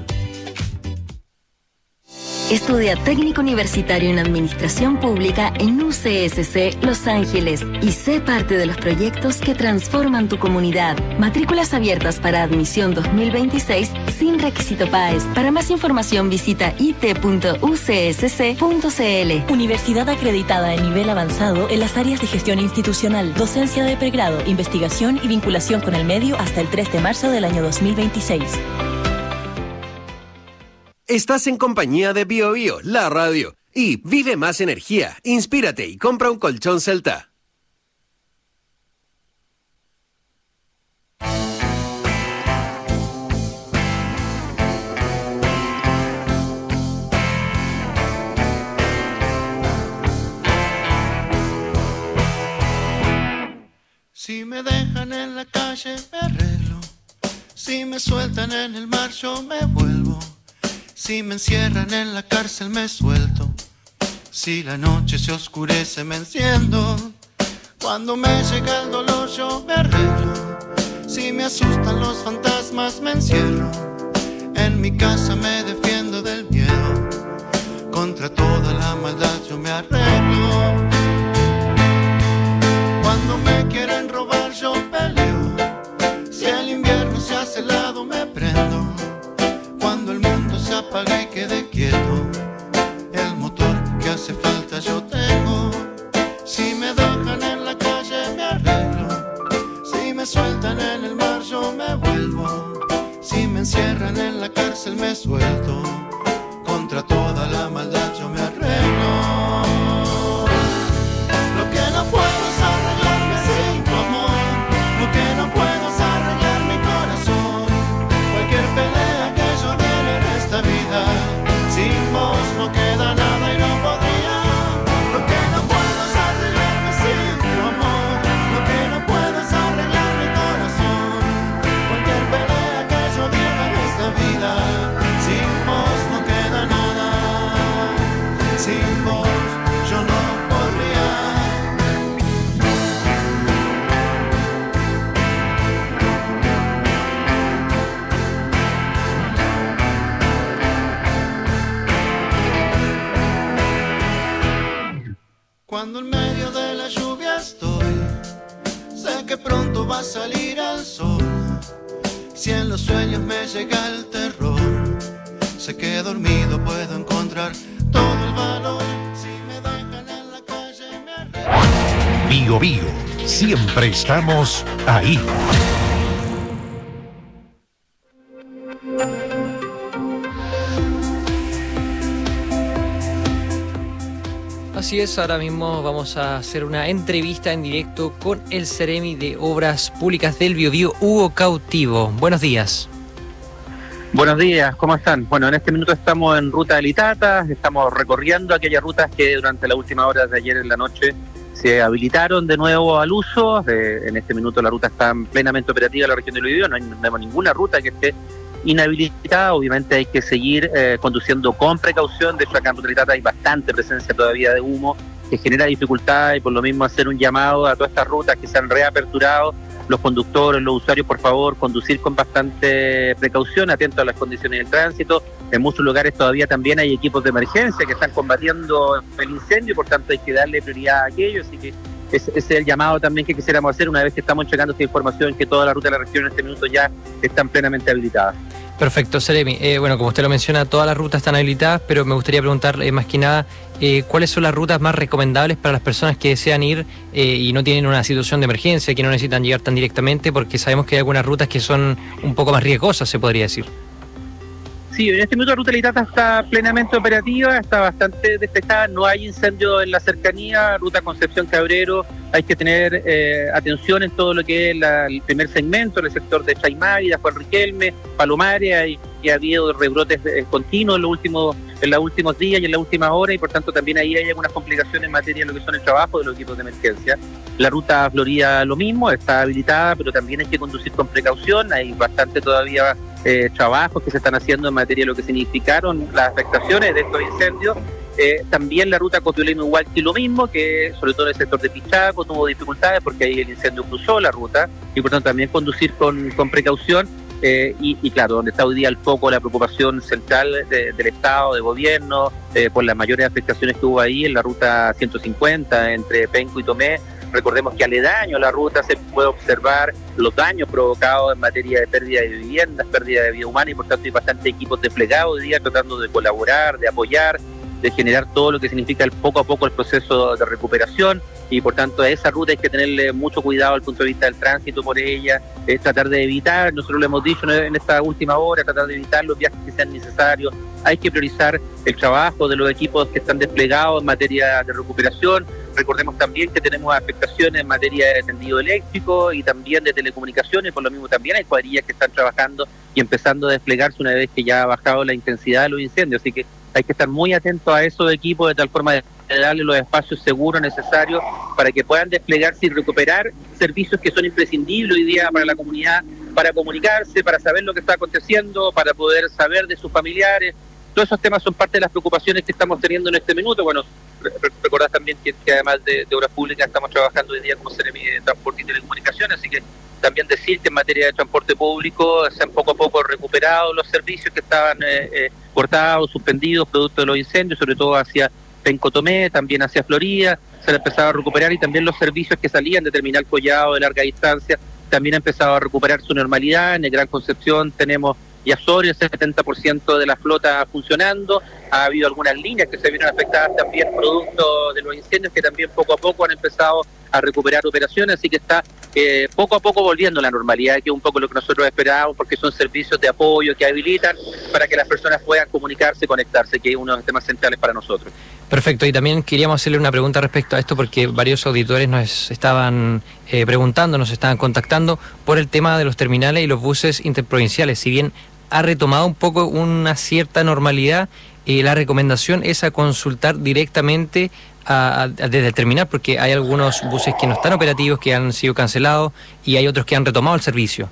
Estudia técnico universitario en Administración Pública en U C S C Los Ángeles y sé parte de los proyectos que transforman tu comunidad. Matrículas abiertas para admisión dos mil veintiséis sin requisito P A E S. Para más información visita i t punto u c s c punto c l. Universidad acreditada en nivel avanzado en las áreas de gestión institucional, docencia de pregrado, investigación y vinculación con el medio hasta el tres de marzo del año dos mil veintiséis. Estás en compañía de Bio Bio, la radio. Y vive más energía, inspírate y compra un colchón Celta. Si me dejan en la calle me arreglo, si me sueltan en el mar yo me vuelvo, si me encierran en la cárcel me suelto, si la noche se oscurece me enciendo, cuando me llega el dolor yo me arreglo, si me asustan los fantasmas me encierro, en mi casa me defiendo del miedo, contra toda la maldad yo me arreglo. Cuando me quieren robar yo peleo, si el invierno se hace helado me prendo, cuando el mundo se apaga y quede quieto, el motor que hace falta yo tengo, si me dejan en la calle me arreglo, si me sueltan en el mar yo me vuelvo, si me encierran en la cárcel me suelto, contra toda la maldad yo me arreglo. Lo que no puedo es arreglarme sin tu amor, lo que no puedo es arreglar mi corazón, cualquier pelea que yo diera en esta vida, sin vos no queda nada y no podría. Lo que no puedo es arreglarme sin tu amor, lo que no puedo es arreglar mi corazón, cualquier pelea que yo diera en esta vida, sin vos no queda nada, sin vos yo no podría. Cuando en medio de la lluvia estoy, sé que pronto va a salir el sol. Si en los sueños me llega el terror, sé que dormido puedo encontrar todo el valor. Si me dejan en la calle me arreglo. Bio Bio, siempre estamos ahí. Así es, ahora mismo vamos a hacer una entrevista en directo con el Ceremi de Obras Públicas del Biobío, Hugo Cautivo. Buenos días. Buenos días, ¿cómo están? Bueno, en este minuto estamos en ruta de Litata, estamos recorriendo aquellas rutas que durante las últimas horas de ayer en la noche se habilitaron de nuevo al uso. Eh, en este minuto la ruta está plenamente operativa en la región del Biobío, no hay, no hay ninguna ruta que esté inhabilitada. Obviamente hay que seguir eh, conduciendo con precaución. De hecho, acá en Ruta Litata hay bastante presencia todavía de humo que genera dificultad, y por lo mismo hacer un llamado a todas estas rutas que se han reaperturado. Los conductores, los usuarios, por favor, conducir con bastante precaución, atentos a las condiciones del tránsito. En muchos lugares todavía también hay equipos de emergencia que están combatiendo el incendio, y por tanto hay que darle prioridad a aquello. Así que ese es el llamado también que quisiéramos hacer una vez que estamos entregando esta información, que toda la ruta de la región en este minuto ya están plenamente habilitadas. Perfecto, Ceremi. Eh, bueno, como usted lo menciona, todas las rutas están habilitadas, pero me gustaría preguntarle más que nada, eh, ¿cuáles son las rutas más recomendables para las personas que desean ir eh, y no tienen una situación de emergencia, que no necesitan llegar tan directamente? Porque sabemos que hay algunas rutas que son un poco más riesgosas, se podría decir. Sí, en este minuto la ruta de Litata está plenamente operativa, está bastante despejada, no hay incendio en la cercanía. Ruta Concepción Cabrero, hay que tener eh, atención en todo lo que es la, el primer segmento, en el sector de Chaimávida, Juan Riquelme, Palomares, y, y ha habido rebrotes eh, continuos en los últimos en los últimos días y en las últimas horas, y por tanto también ahí hay algunas complicaciones en materia de lo que son el trabajo de los equipos de emergencia. La ruta Florida lo mismo, está habilitada, pero también hay que conducir con precaución. Hay bastante todavía eh, trabajos que se están haciendo en materia de lo que significaron las afectaciones de estos incendios. Eh, también la ruta Copiolino-Hualqui lo mismo, que sobre todo en el sector de Pichaco tuvo dificultades porque ahí el incendio cruzó la ruta, y por tanto también conducir con, con precaución. Eh, y, y claro, donde está hoy día el foco, la preocupación central de, del Estado, de gobierno, eh, por las mayores afectaciones que hubo ahí en la ruta ciento cincuenta entre Penco y Tomé. Recordemos que aledaño a la ruta se puede observar los daños provocados en materia de pérdida de viviendas, pérdida de vida humana, y por tanto hay bastante equipos desplegados hoy día tratando de colaborar, de apoyar, de generar todo lo que significa el poco a poco el proceso de recuperación. Y por tanto a esa ruta hay que tenerle mucho cuidado al punto de vista del tránsito por ella, es tratar de evitar, nosotros lo hemos dicho en esta última hora, tratar de evitar los viajes que sean necesarios, hay que priorizar el trabajo de los equipos que están desplegados en materia de recuperación. Recordemos también que tenemos afectaciones en materia de tendido eléctrico y también de telecomunicaciones, por lo mismo también hay cuadrillas que están trabajando y empezando a desplegarse una vez que ya ha bajado la intensidad de los incendios, así que hay que estar muy atentos a esos equipos de tal forma de darle los espacios seguros necesarios para que puedan desplegarse y recuperar servicios que son imprescindibles hoy día para la comunidad, para comunicarse, para saber lo que está aconteciendo, para poder saber de sus familiares. Todos esos temas son parte de las preocupaciones que estamos teniendo en este minuto. Bueno, recordad también que, que además de, de obras públicas estamos trabajando hoy día como Seremi de Transporte y Telecomunicaciones, así que también decir que en materia de transporte público se han poco a poco recuperado los servicios que estaban eh, eh, cortados, suspendidos, producto de los incendios, sobre todo hacia Penco Tomé, también hacia Florida, se han empezado a recuperar y también los servicios que salían de Terminal Collado de larga distancia también han empezado a recuperar su normalidad. En el Gran Concepción tenemos ya sobre el setenta por ciento de la flota funcionando. Ha habido algunas líneas que se vieron afectadas también producto de los incendios que también poco a poco han empezado a recuperar operaciones, así que está eh, poco a poco volviendo a la normalidad, que es un poco lo que nosotros esperábamos, porque son servicios de apoyo que habilitan para que las personas puedan comunicarse y conectarse, que es uno de los temas centrales para nosotros. Perfecto, y también queríamos hacerle una pregunta respecto a esto, porque varios auditores nos estaban eh, preguntando, nos estaban contactando por el tema de los terminales y los buses interprovinciales. Si bien ha retomado un poco una cierta normalidad, eh, la recomendación es a consultar directamente a, a, desde el terminal, porque hay algunos buses que no están operativos, que han sido cancelados, y hay otros que han retomado el servicio.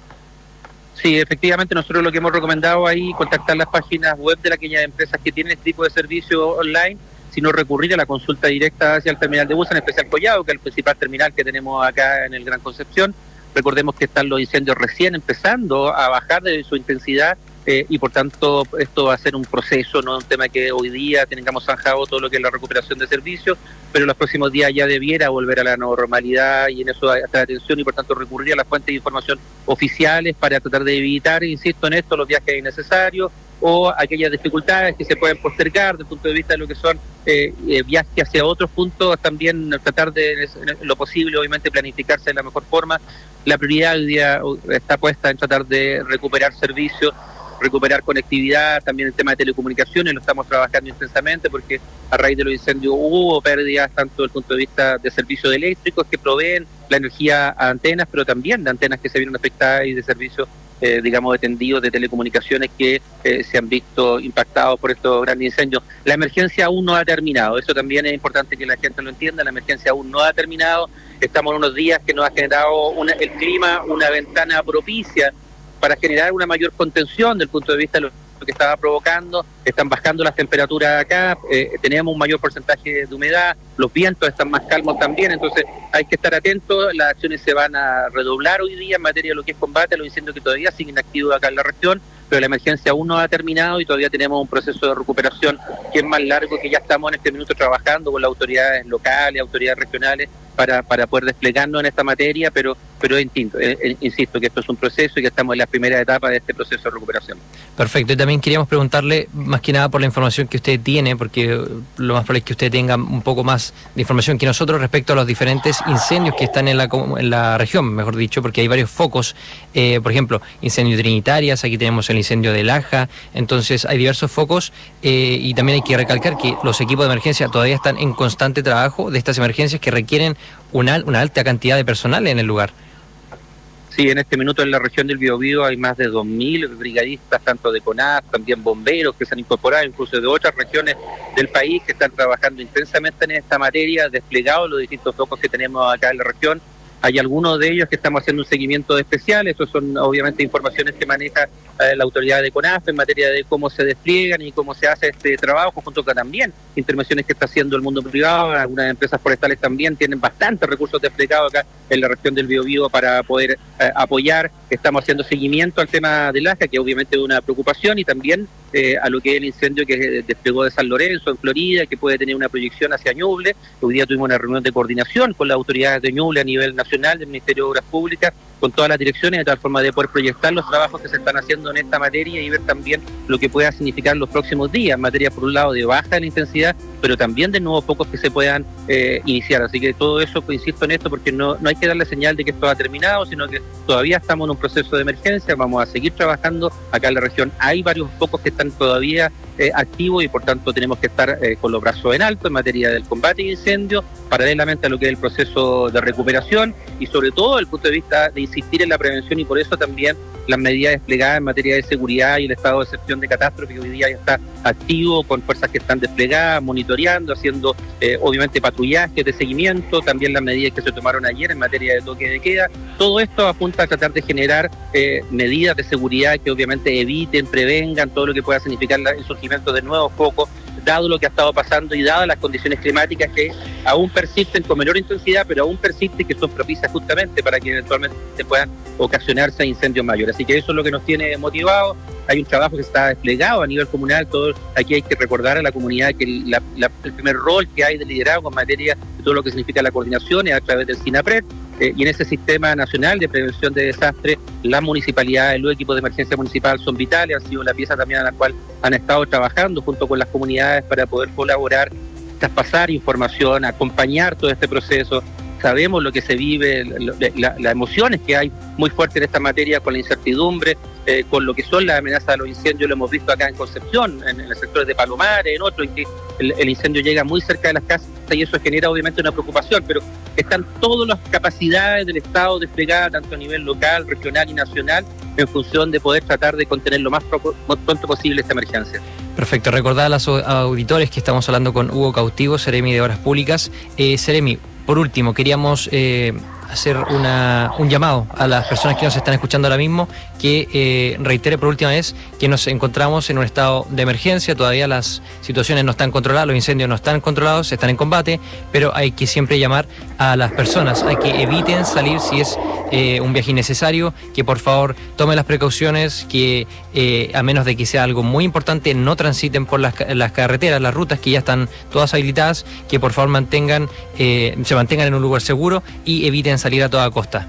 Sí, efectivamente, nosotros lo que hemos recomendado ahí, contactar las páginas web de aquellas empresas que tienen este tipo de servicio online, sino recurrir a la consulta directa hacia el terminal de buses, en especial Collado, que es el principal terminal que tenemos acá en el Gran Concepción. Recordemos que están los incendios recién empezando a bajar de su intensidad eh, y por tanto esto va a ser un proceso, no un tema que hoy día tengamos zanjado todo lo que es la recuperación de servicios, pero en los próximos días ya debiera volver a la normalidad y en eso hay estar atención y por tanto recurrir a las fuentes de información oficiales para tratar de evitar, insisto en esto, los viajes innecesarios o aquellas dificultades que se pueden postergar desde el punto de vista de lo que son eh, eh, viajes hacia otros puntos, también tratar de, en lo posible, obviamente, planificarse de la mejor forma. La prioridad hoy día está puesta en tratar de recuperar servicios, recuperar conectividad, también el tema de telecomunicaciones, lo estamos trabajando intensamente porque a raíz de los incendios hubo pérdidas tanto desde el punto de vista de servicios eléctricos que proveen la energía a antenas, pero también de antenas que se vieron afectadas y de servicios Eh, digamos, de tendidos de telecomunicaciones que eh, se han visto impactados por estos grandes incendios. La emergencia aún no ha terminado, eso también es importante que la gente lo entienda, la emergencia aún no ha terminado, estamos en unos días que nos ha generado una, el clima, una ventana propicia para generar una mayor contención desde el punto de vista de lo que estaba provocando, están bajando las temperaturas acá, eh, tenemos un mayor porcentaje de humedad, los vientos están más calmos también, entonces hay que estar atentos, las acciones se van a redoblar hoy día en materia de lo que es combate a los incendios que todavía siguen activos acá en la región, pero la emergencia aún no ha terminado y todavía tenemos un proceso de recuperación que es más largo, que ya estamos en este minuto trabajando con las autoridades locales, autoridades regionales, para, para poder desplegarnos en esta materia, pero pero es instinto, eh, eh, insisto que esto es un proceso y que estamos en la primera etapa de este proceso de recuperación. Perfecto, y también queríamos preguntarle, más que nada por la información que usted tiene, porque lo más probable es que usted tenga un poco más de información que nosotros respecto a los diferentes incendios que están en la, en la región, mejor dicho, porque hay varios focos, eh, por ejemplo, incendios trinitarias, aquí tenemos el incendio de Laja, entonces hay diversos focos eh, y también hay que recalcar que los equipos de emergencia todavía están en constante trabajo de estas emergencias que requieren una, una alta cantidad de personal en el lugar. Sí, en este minuto en la región del Biobío hay más de dos mil brigadistas, tanto de CONAF, también bomberos que se han incorporado, incluso de otras regiones del país que están trabajando intensamente en esta materia, desplegados los distintos focos que tenemos acá en la región. Hay algunos de ellos que estamos haciendo un seguimiento especial, estos son obviamente informaciones que maneja eh, la autoridad de CONAF en materia de cómo se despliegan y cómo se hace este trabajo, junto con también intervenciones que está haciendo el mundo privado. Algunas empresas forestales también tienen bastantes recursos desplegados acá en la región del Biobío para poder eh, apoyar. Estamos haciendo seguimiento al tema del Laja, que obviamente es una preocupación, y también eh, a lo que es el incendio que desplegó de San Lorenzo, en Florida, que puede tener una proyección hacia Ñuble. Hoy día tuvimos una reunión de coordinación con las autoridades de Ñuble a nivel nacional, del Ministerio de Obras Públicas, con todas las direcciones, de tal forma de poder proyectar los trabajos que se están haciendo en esta materia y ver también lo que pueda significar los próximos días, en materia, por un lado, de baja de la intensidad, pero también de nuevos focos que se puedan eh, iniciar. Así que todo eso, pues, insisto en esto, porque no, no hay que darle señal de que esto ha terminado, sino que todavía estamos en un proceso de emergencia, vamos a seguir trabajando. Acá en la región hay varios focos que están están todavía eh, activos y por tanto tenemos que estar eh, con los brazos en alto en materia del combate de incendios, paralelamente a lo que es el proceso de recuperación y sobre todo desde el punto de vista de insistir en la prevención y por eso también las medidas desplegadas en materia de seguridad y el estado de excepción de catástrofe que hoy día ya está activo con fuerzas que están desplegadas, monitoreando, haciendo eh, obviamente patrullajes de seguimiento, también las medidas que se tomaron ayer en materia de toque de queda. Todo esto apunta a tratar de generar eh, medidas de seguridad que obviamente eviten, prevengan todo lo que pueda significar el surgimiento de nuevos focos, dado lo que ha estado pasando y dadas las condiciones climáticas que aún persisten con menor intensidad, pero aún persisten que son propicias justamente para que eventualmente se puedan ocasionarse incendios mayores. Así que eso es lo que nos tiene motivados. Hay un trabajo que está desplegado a nivel comunal. Todo, aquí hay que recordar a la comunidad que la, la, el primer rol que hay de liderazgo en materia de todo lo que significa la coordinación es a través del SINAPRED. Eh, y en ese sistema nacional de prevención de desastres, las municipalidades, los equipos de emergencia municipal son vitales, han sido la pieza también a la cual han estado trabajando junto con las comunidades para poder colaborar, traspasar información, acompañar todo este proceso. Sabemos lo que se vive, las la, la emociones que hay muy fuertes en esta materia con la incertidumbre, eh, con lo que son las amenazas de los incendios, lo hemos visto acá en Concepción, en, en el sector de Palomares, en otros, en que el, el incendio llega muy cerca de las casas y eso genera obviamente una preocupación, pero están todas las capacidades del Estado desplegadas, tanto a nivel local, regional y nacional, en función de poder tratar de contener lo más, pro, más pronto posible esta emergencia. Perfecto, recordar a los auditores que estamos hablando con Hugo Cautivo, Seremi de Obras Públicas. Eh, Seremi, por último, queríamos eh, hacer una, un llamado a las personas que nos están escuchando ahora mismo, que eh, reitere por última vez que nos encontramos en un estado de emergencia, todavía las situaciones no están controladas, los incendios no están controlados, están en combate, pero hay que siempre llamar a las personas, hay que eviten salir si es eh, un viaje innecesario, que por favor tomen las precauciones, que eh, a menos de que sea algo muy importante, no transiten por las, las carreteras, las rutas que ya están todas habilitadas, que por favor mantengan, eh, se mantengan en un lugar seguro y eviten salir a toda costa.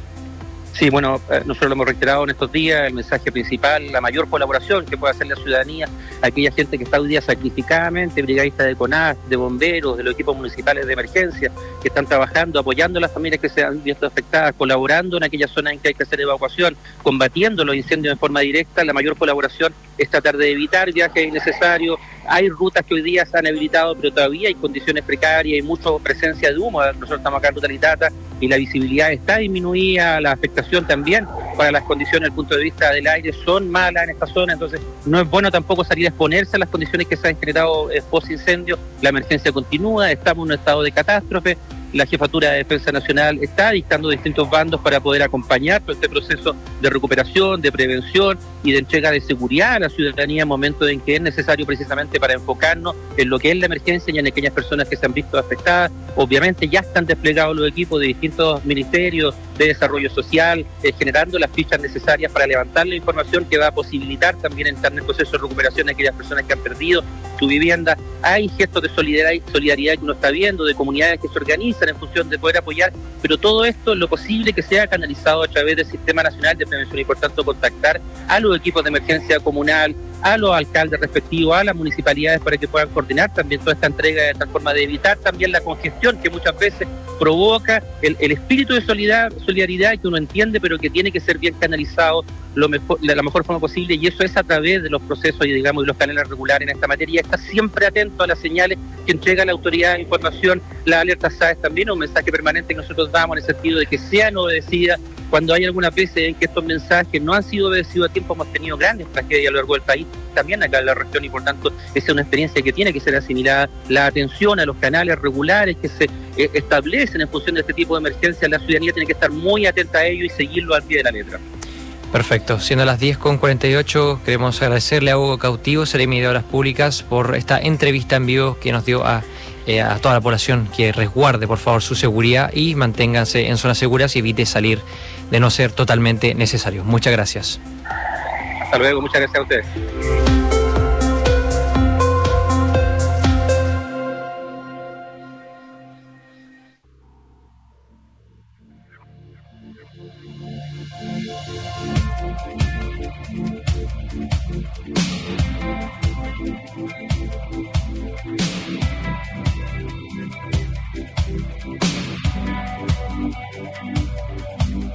Sí, bueno, eh, nosotros lo hemos reiterado en estos días, el mensaje principal, la mayor colaboración que puede hacer la ciudadanía, aquella gente que está hoy día sacrificadamente, brigadistas de CONAS, de bomberos, de los equipos municipales de emergencia, que están trabajando, apoyando a las familias que se han visto afectadas, colaborando en aquellas zonas en que hay que hacer evacuación, combatiendo los incendios de forma directa. La mayor colaboración es tratar de evitar viajes innecesarios. Hay rutas que hoy día se han habilitado, pero todavía hay condiciones precarias, hay mucha presencia de humo. Nosotros estamos acá en Ruta Litata y la visibilidad está disminuida, la afectación también para las condiciones desde el punto de vista del aire son malas en esta zona, entonces no es bueno tampoco salir a exponerse a las condiciones que se han generado eh, post-incendio. La emergencia continúa, estamos en un estado de catástrofe. La Jefatura de Defensa Nacional está dictando distintos bandos para poder acompañar todo este proceso de recuperación, de prevención y de entrega de seguridad a la ciudadanía en momentos en que es necesario precisamente para enfocarnos en lo que es la emergencia y en aquellas personas que se han visto afectadas. Obviamente ya están desplegados los equipos de distintos ministerios de desarrollo social, eh, generando las fichas necesarias para levantar la información que va a posibilitar también entrar en el proceso de recuperación a aquellas personas que han perdido su vivienda. Hay gestos de solidaridad, solidaridad que uno está viendo, de comunidades que se organizan en función de poder apoyar, pero todo esto lo posible que sea canalizado a través del Sistema Nacional de Prevención y por tanto contactar a los equipos de emergencia comunal, a los alcaldes respectivos, a las municipalidades para que puedan coordinar también toda esta entrega de tal forma de evitar también la congestión que muchas veces provoca el, el espíritu de solidaridad, solidaridad que uno entiende pero que tiene que ser bien canalizado lo mejor, de la mejor forma posible, y eso es a través de los procesos y digamos de los canales regulares en esta materia. Está siempre atento a las señales que entrega la autoridad de información, la alerta S A E S también, un mensaje permanente que nosotros damos en el sentido de que sean obedecidas. Cuando hay alguna vez en que estos mensajes no han sido obedecidos a tiempo, hemos tenido grandes tragedias a lo largo del país, también acá en la región, y por tanto esa es una experiencia que tiene que ser asimilada. La atención a los canales regulares que se eh, establecen en función de este tipo de emergencias, la ciudadanía tiene que estar muy atenta a ello y seguirlo al pie de la letra. Perfecto, siendo las diez con cuarenta y ocho, queremos agradecerle a Hugo Cautivo, Seremi de Obras Públicas, por esta entrevista en vivo que nos dio a, eh, a toda la población, que resguarde por favor su seguridad y manténganse en zonas seguras y evite salir de no ser totalmente necesario. Muchas gracias. Hasta luego, muchas gracias a ustedes.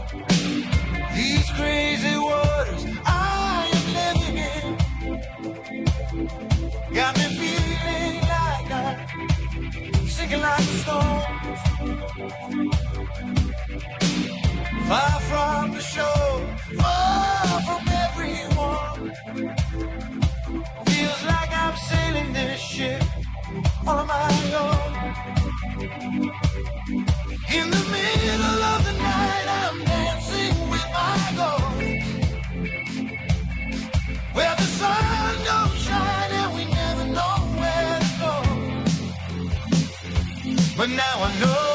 These crazy waters I am living in Got me feeling like I'm sinking like a stone. Far from the shore, far from everyone. Feels like I'm sailing this ship all on my own. In the middle of the night, I'm dancing with my ghost. Where the sun don't shine and we never know where to go. But now I know.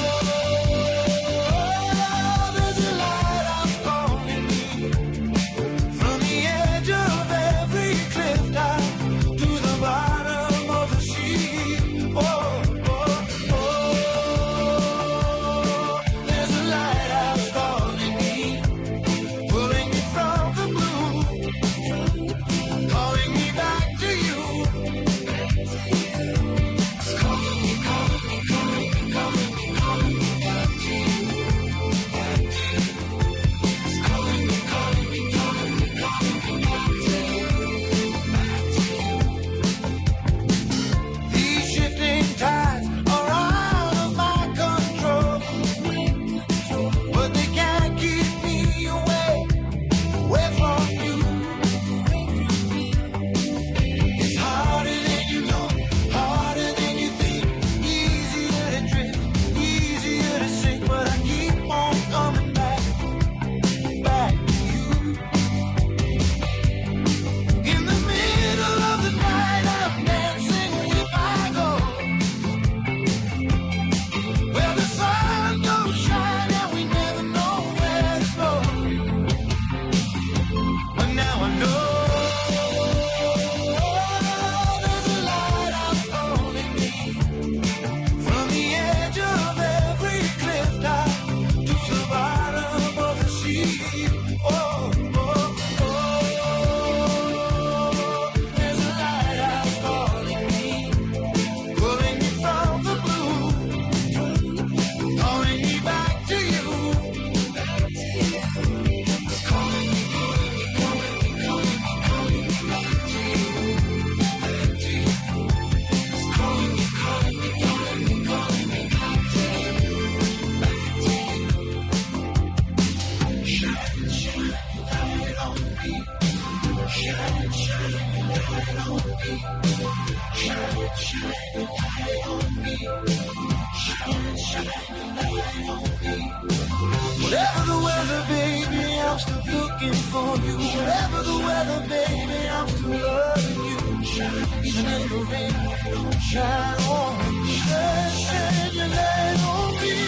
Whatever the weather, baby, I'm still looking for you. Whatever the weather, baby, I'm still loving you. Even if the rain don't shine on me, shine your light on me.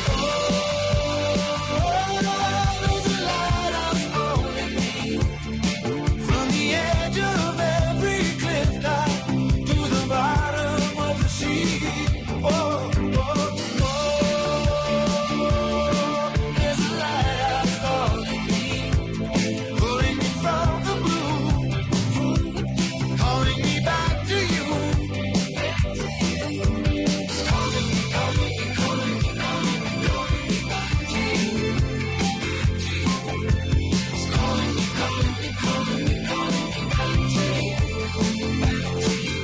Oh, there's a light I'm calling me. From the edge of every cliff top to the bottom of the sea. Oh, oh, oh, there's a light I'm calling me, pulling me from the blue, calling me back to you. Calling me, calling me, calling me, calling me, calling me back to you. Calling me, calling me, calling me, calling me back to you. Back to you.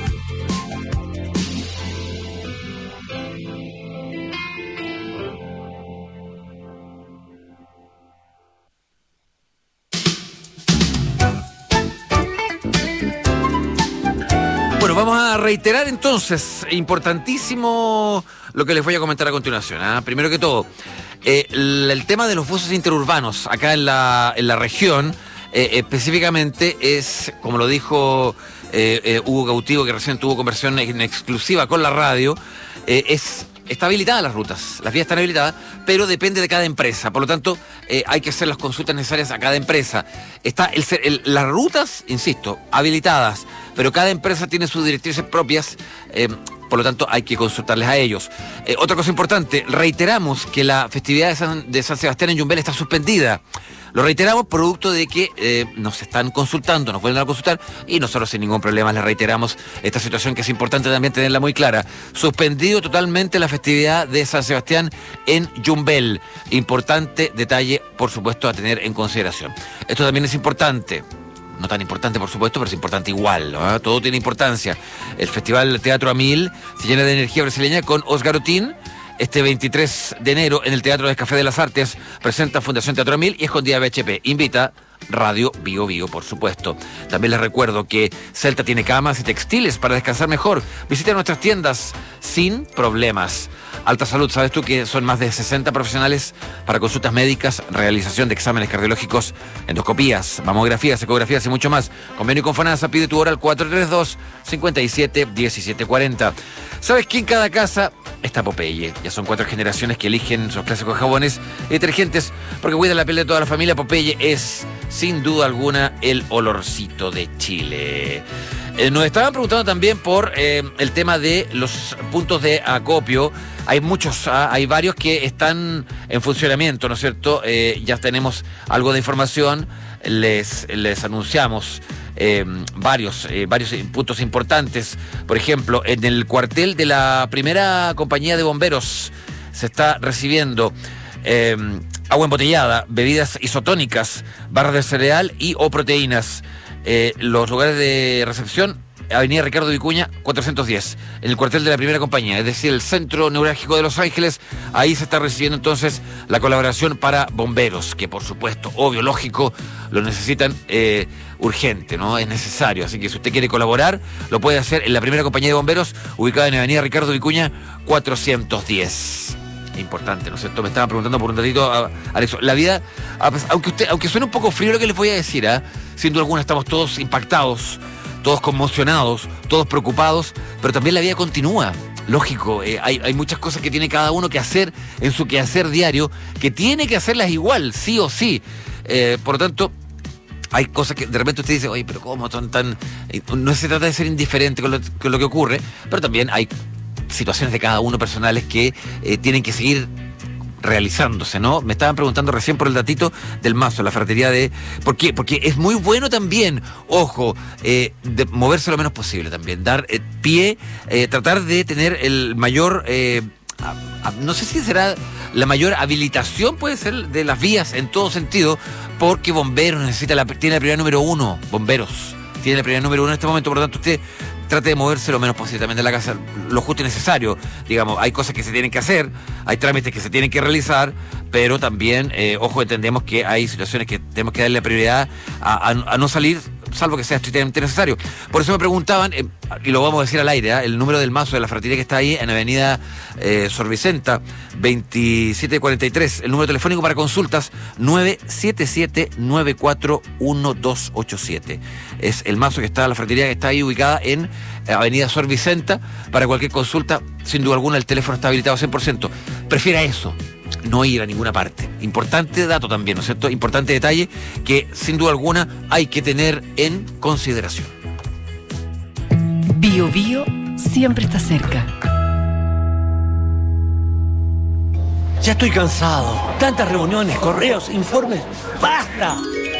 Bueno, vamos a reiterar entonces, importantísimo lo que les voy a comentar a continuación. ¿eh? Primero que todo, eh, el, el tema de los buses interurbanos acá en la, en la región, eh, específicamente es, como lo dijo eh, eh, Hugo Cautivo, que recién tuvo conversación en exclusiva con la radio, eh, es... Está habilitadas las rutas, las vías están habilitadas, pero depende de cada empresa. Por lo tanto, eh, hay que hacer las consultas necesarias a cada empresa. Está el, el, las rutas, insisto, habilitadas, pero cada empresa tiene sus directrices propias, eh, por lo tanto hay que consultarles a ellos. Eh, otra cosa importante, reiteramos que la festividad de San, de San Sebastián en Yumbel está suspendida. Lo reiteramos producto de que eh, nos están consultando, nos vuelven a consultar y nosotros sin ningún problema les reiteramos esta situación que es importante también tenerla muy clara. Suspendido totalmente la festividad de San Sebastián en Yumbel. Importante detalle, por supuesto, a tener en consideración. Esto también es importante. no tan importante por supuesto, pero es importante igual, ¿no? Todo tiene importancia. El Festival Teatro a Mil se llena de energía brasileña con Oscar Otín. Este veintitrés de enero en el Teatro del Café de las Artes presenta Fundación Teatro a Mil y Escondida B H P. Invita Radio Bio Bio, por supuesto. También les recuerdo que Celta tiene camas y textiles para descansar mejor. Visita nuestras tiendas sin problemas. Alta Salud, ¿sabes tú que son más de sesenta profesionales para consultas médicas, realización de exámenes cardiológicos, endoscopías, mamografías, ecografías y mucho más? Convenio con FONASA, pide tu hora al cuatro tres dos, cinco siete, uno siete cuatro cero. ¿Sabes que en cada casa está Popeye? Ya son cuatro generaciones que eligen sus clásicos jabones y detergentes porque cuidan la piel de toda la familia. Popeye es, sin duda alguna, el olorcito de Chile. Eh, nos estaban preguntando también por eh, el tema de los puntos de acopio. Hay muchos, ¿ah? Hay varios que están en funcionamiento, ¿no es cierto? Eh, ya tenemos algo de información, les, les anunciamos eh, varios, eh, varios puntos importantes. Por ejemplo, en el cuartel de la primera compañía de bomberos se está recibiendo eh, agua embotellada, bebidas isotónicas, barras de cereal y o proteínas. Eh, los lugares de recepción: Avenida Ricardo Vicuña, cuatrocientos diez, en el cuartel de la primera compañía, es decir, el centro neurálgico de Los Ángeles. Ahí se está recibiendo entonces la colaboración para bomberos, que por supuesto, obvio, lógico, lo necesitan eh, urgente, ¿no? Es necesario, así que si usted quiere colaborar, lo puede hacer en la primera compañía de bomberos, ubicada en Avenida Ricardo Vicuña, cuatrocientos diez. Importante, ¿no es cierto? Me estaban preguntando por un ratito, Alex, la vida, aunque usted, aunque suene un poco frío lo que les voy a decir, ¿eh? Sin duda alguna estamos todos impactados, todos conmocionados, todos preocupados, pero también la vida continúa. Lógico, eh, hay, hay muchas cosas que tiene cada uno que hacer en su quehacer diario, que tiene que hacerlas igual, sí o sí. Eh, por lo tanto, hay cosas que de repente usted dice, oye, pero ¿cómo son tan...? No se trata de ser indiferente con lo, con lo que ocurre, pero también hay situaciones de cada uno personales que eh, tienen que seguir realizándose, ¿no? Me estaban preguntando recién por el datito del Mazo, la ferretería de... ¿Por qué? Porque es muy bueno también, ojo, eh, de moverse lo menos posible también, dar eh, pie, eh, tratar de tener el mayor... Eh, a, a, no sé si será la mayor habilitación, puede ser, de las vías en todo sentido, porque bomberos necesita la, tiene la prioridad número uno, bomberos, tiene la prioridad número uno en este momento, por lo tanto usted trate de moverse lo menos posible también de la casa, lo justo y necesario. Digamos, hay cosas que se tienen que hacer, hay trámites que se tienen que realizar, pero también, eh, ojo, entendemos que hay situaciones que tenemos que darle prioridad a, a, a no salir, salvo que sea estrictamente necesario. Por eso me preguntaban, eh, y lo vamos a decir al aire, ¿eh? El número del Mazo de la ferretería que está ahí en Avenida eh, Sor Vicenta, veintisiete cuarenta y tres. El número telefónico para consultas, nueve siete siete, nueve cuatro uno dos ocho siete. Es el Mazo que está, la ferretería que está ahí ubicada en Avenida Sor Vicenta. Para cualquier consulta, sin duda alguna, el teléfono está habilitado cien por ciento. Prefiera eso, no ir a ninguna parte. Importante dato también, ¿no es cierto? Importante detalle que sin duda alguna hay que tener en consideración. Bio Bio siempre está cerca. Ya estoy cansado. Tantas reuniones, correos, informes. ¡Basta!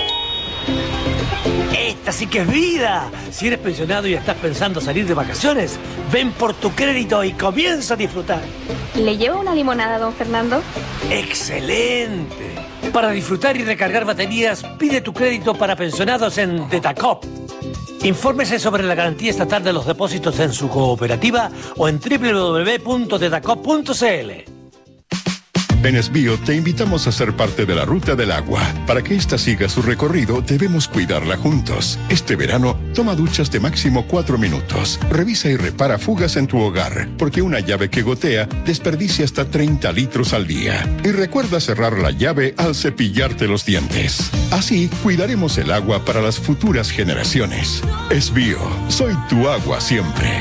Esta sí que es vida. Si eres pensionado y estás pensando salir de vacaciones, ven por tu crédito y comienza a disfrutar. ¿Le llevo una limonada, don Fernando? ¡Excelente! Para disfrutar y recargar baterías, pide tu crédito para pensionados en Detacop. Infórmese sobre la garantía estatal de los depósitos en su cooperativa o en doble u doble u doble u punto detacop punto c l. En Esbio te invitamos a ser parte de la Ruta del Agua. Para que ésta siga su recorrido, debemos cuidarla juntos. Este verano, toma duchas de máximo cuatro minutos. Revisa y repara fugas en tu hogar, porque una llave que gotea desperdicia hasta treinta litros al día. Y recuerda cerrar la llave al cepillarte los dientes. Así, cuidaremos el agua para las futuras generaciones. Esbio, soy tu agua siempre.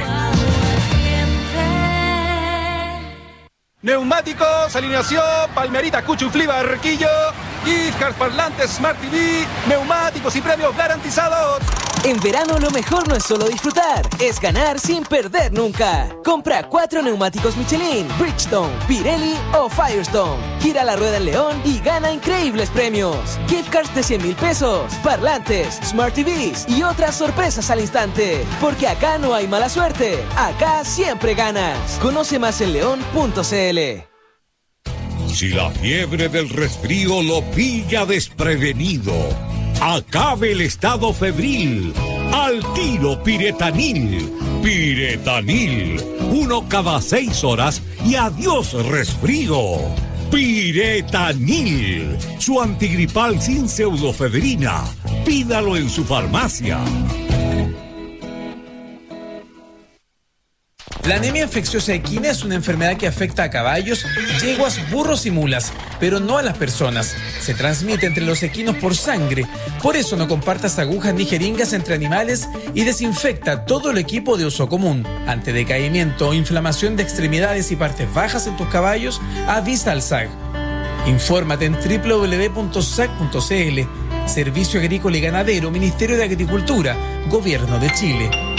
Neumáticos, alineación, Palmerita, Cuchuflí, Barquillo, gift cards, parlantes, Smart T V, neumáticos y premios garantizados. En verano lo mejor no es solo disfrutar, es ganar sin perder nunca. Compra cuatro neumáticos Michelin, Bridgestone, Pirelli o Firestone. Gira la rueda en León y gana increíbles premios. Gift cards de cien mil pesos, parlantes, Smart T Vs y otras sorpresas al instante. Porque acá no hay mala suerte, acá siempre ganas. Conoce más en león punto c l. Si la fiebre del resfrío lo pilla desprevenido, Acabe el estado febril. Al tiro Piretanil. Piretanil. Uno cada seis horas y adiós resfrío. Piretanil. Su antigripal sin pseudofedrina. Pídalo en su farmacia. La anemia infecciosa equina es una enfermedad que afecta a caballos, yeguas, burros y mulas, pero no a las personas. Se transmite entre los equinos por sangre. Por eso no compartas agujas ni jeringas entre animales y desinfecta todo el equipo de uso común. Ante decaimiento o inflamación de extremidades y partes bajas en tus caballos, avisa al S A C. Infórmate en doble u doble u doble u punto s a c punto c l. Servicio Agrícola y Ganadero, Ministerio de Agricultura, Gobierno de Chile.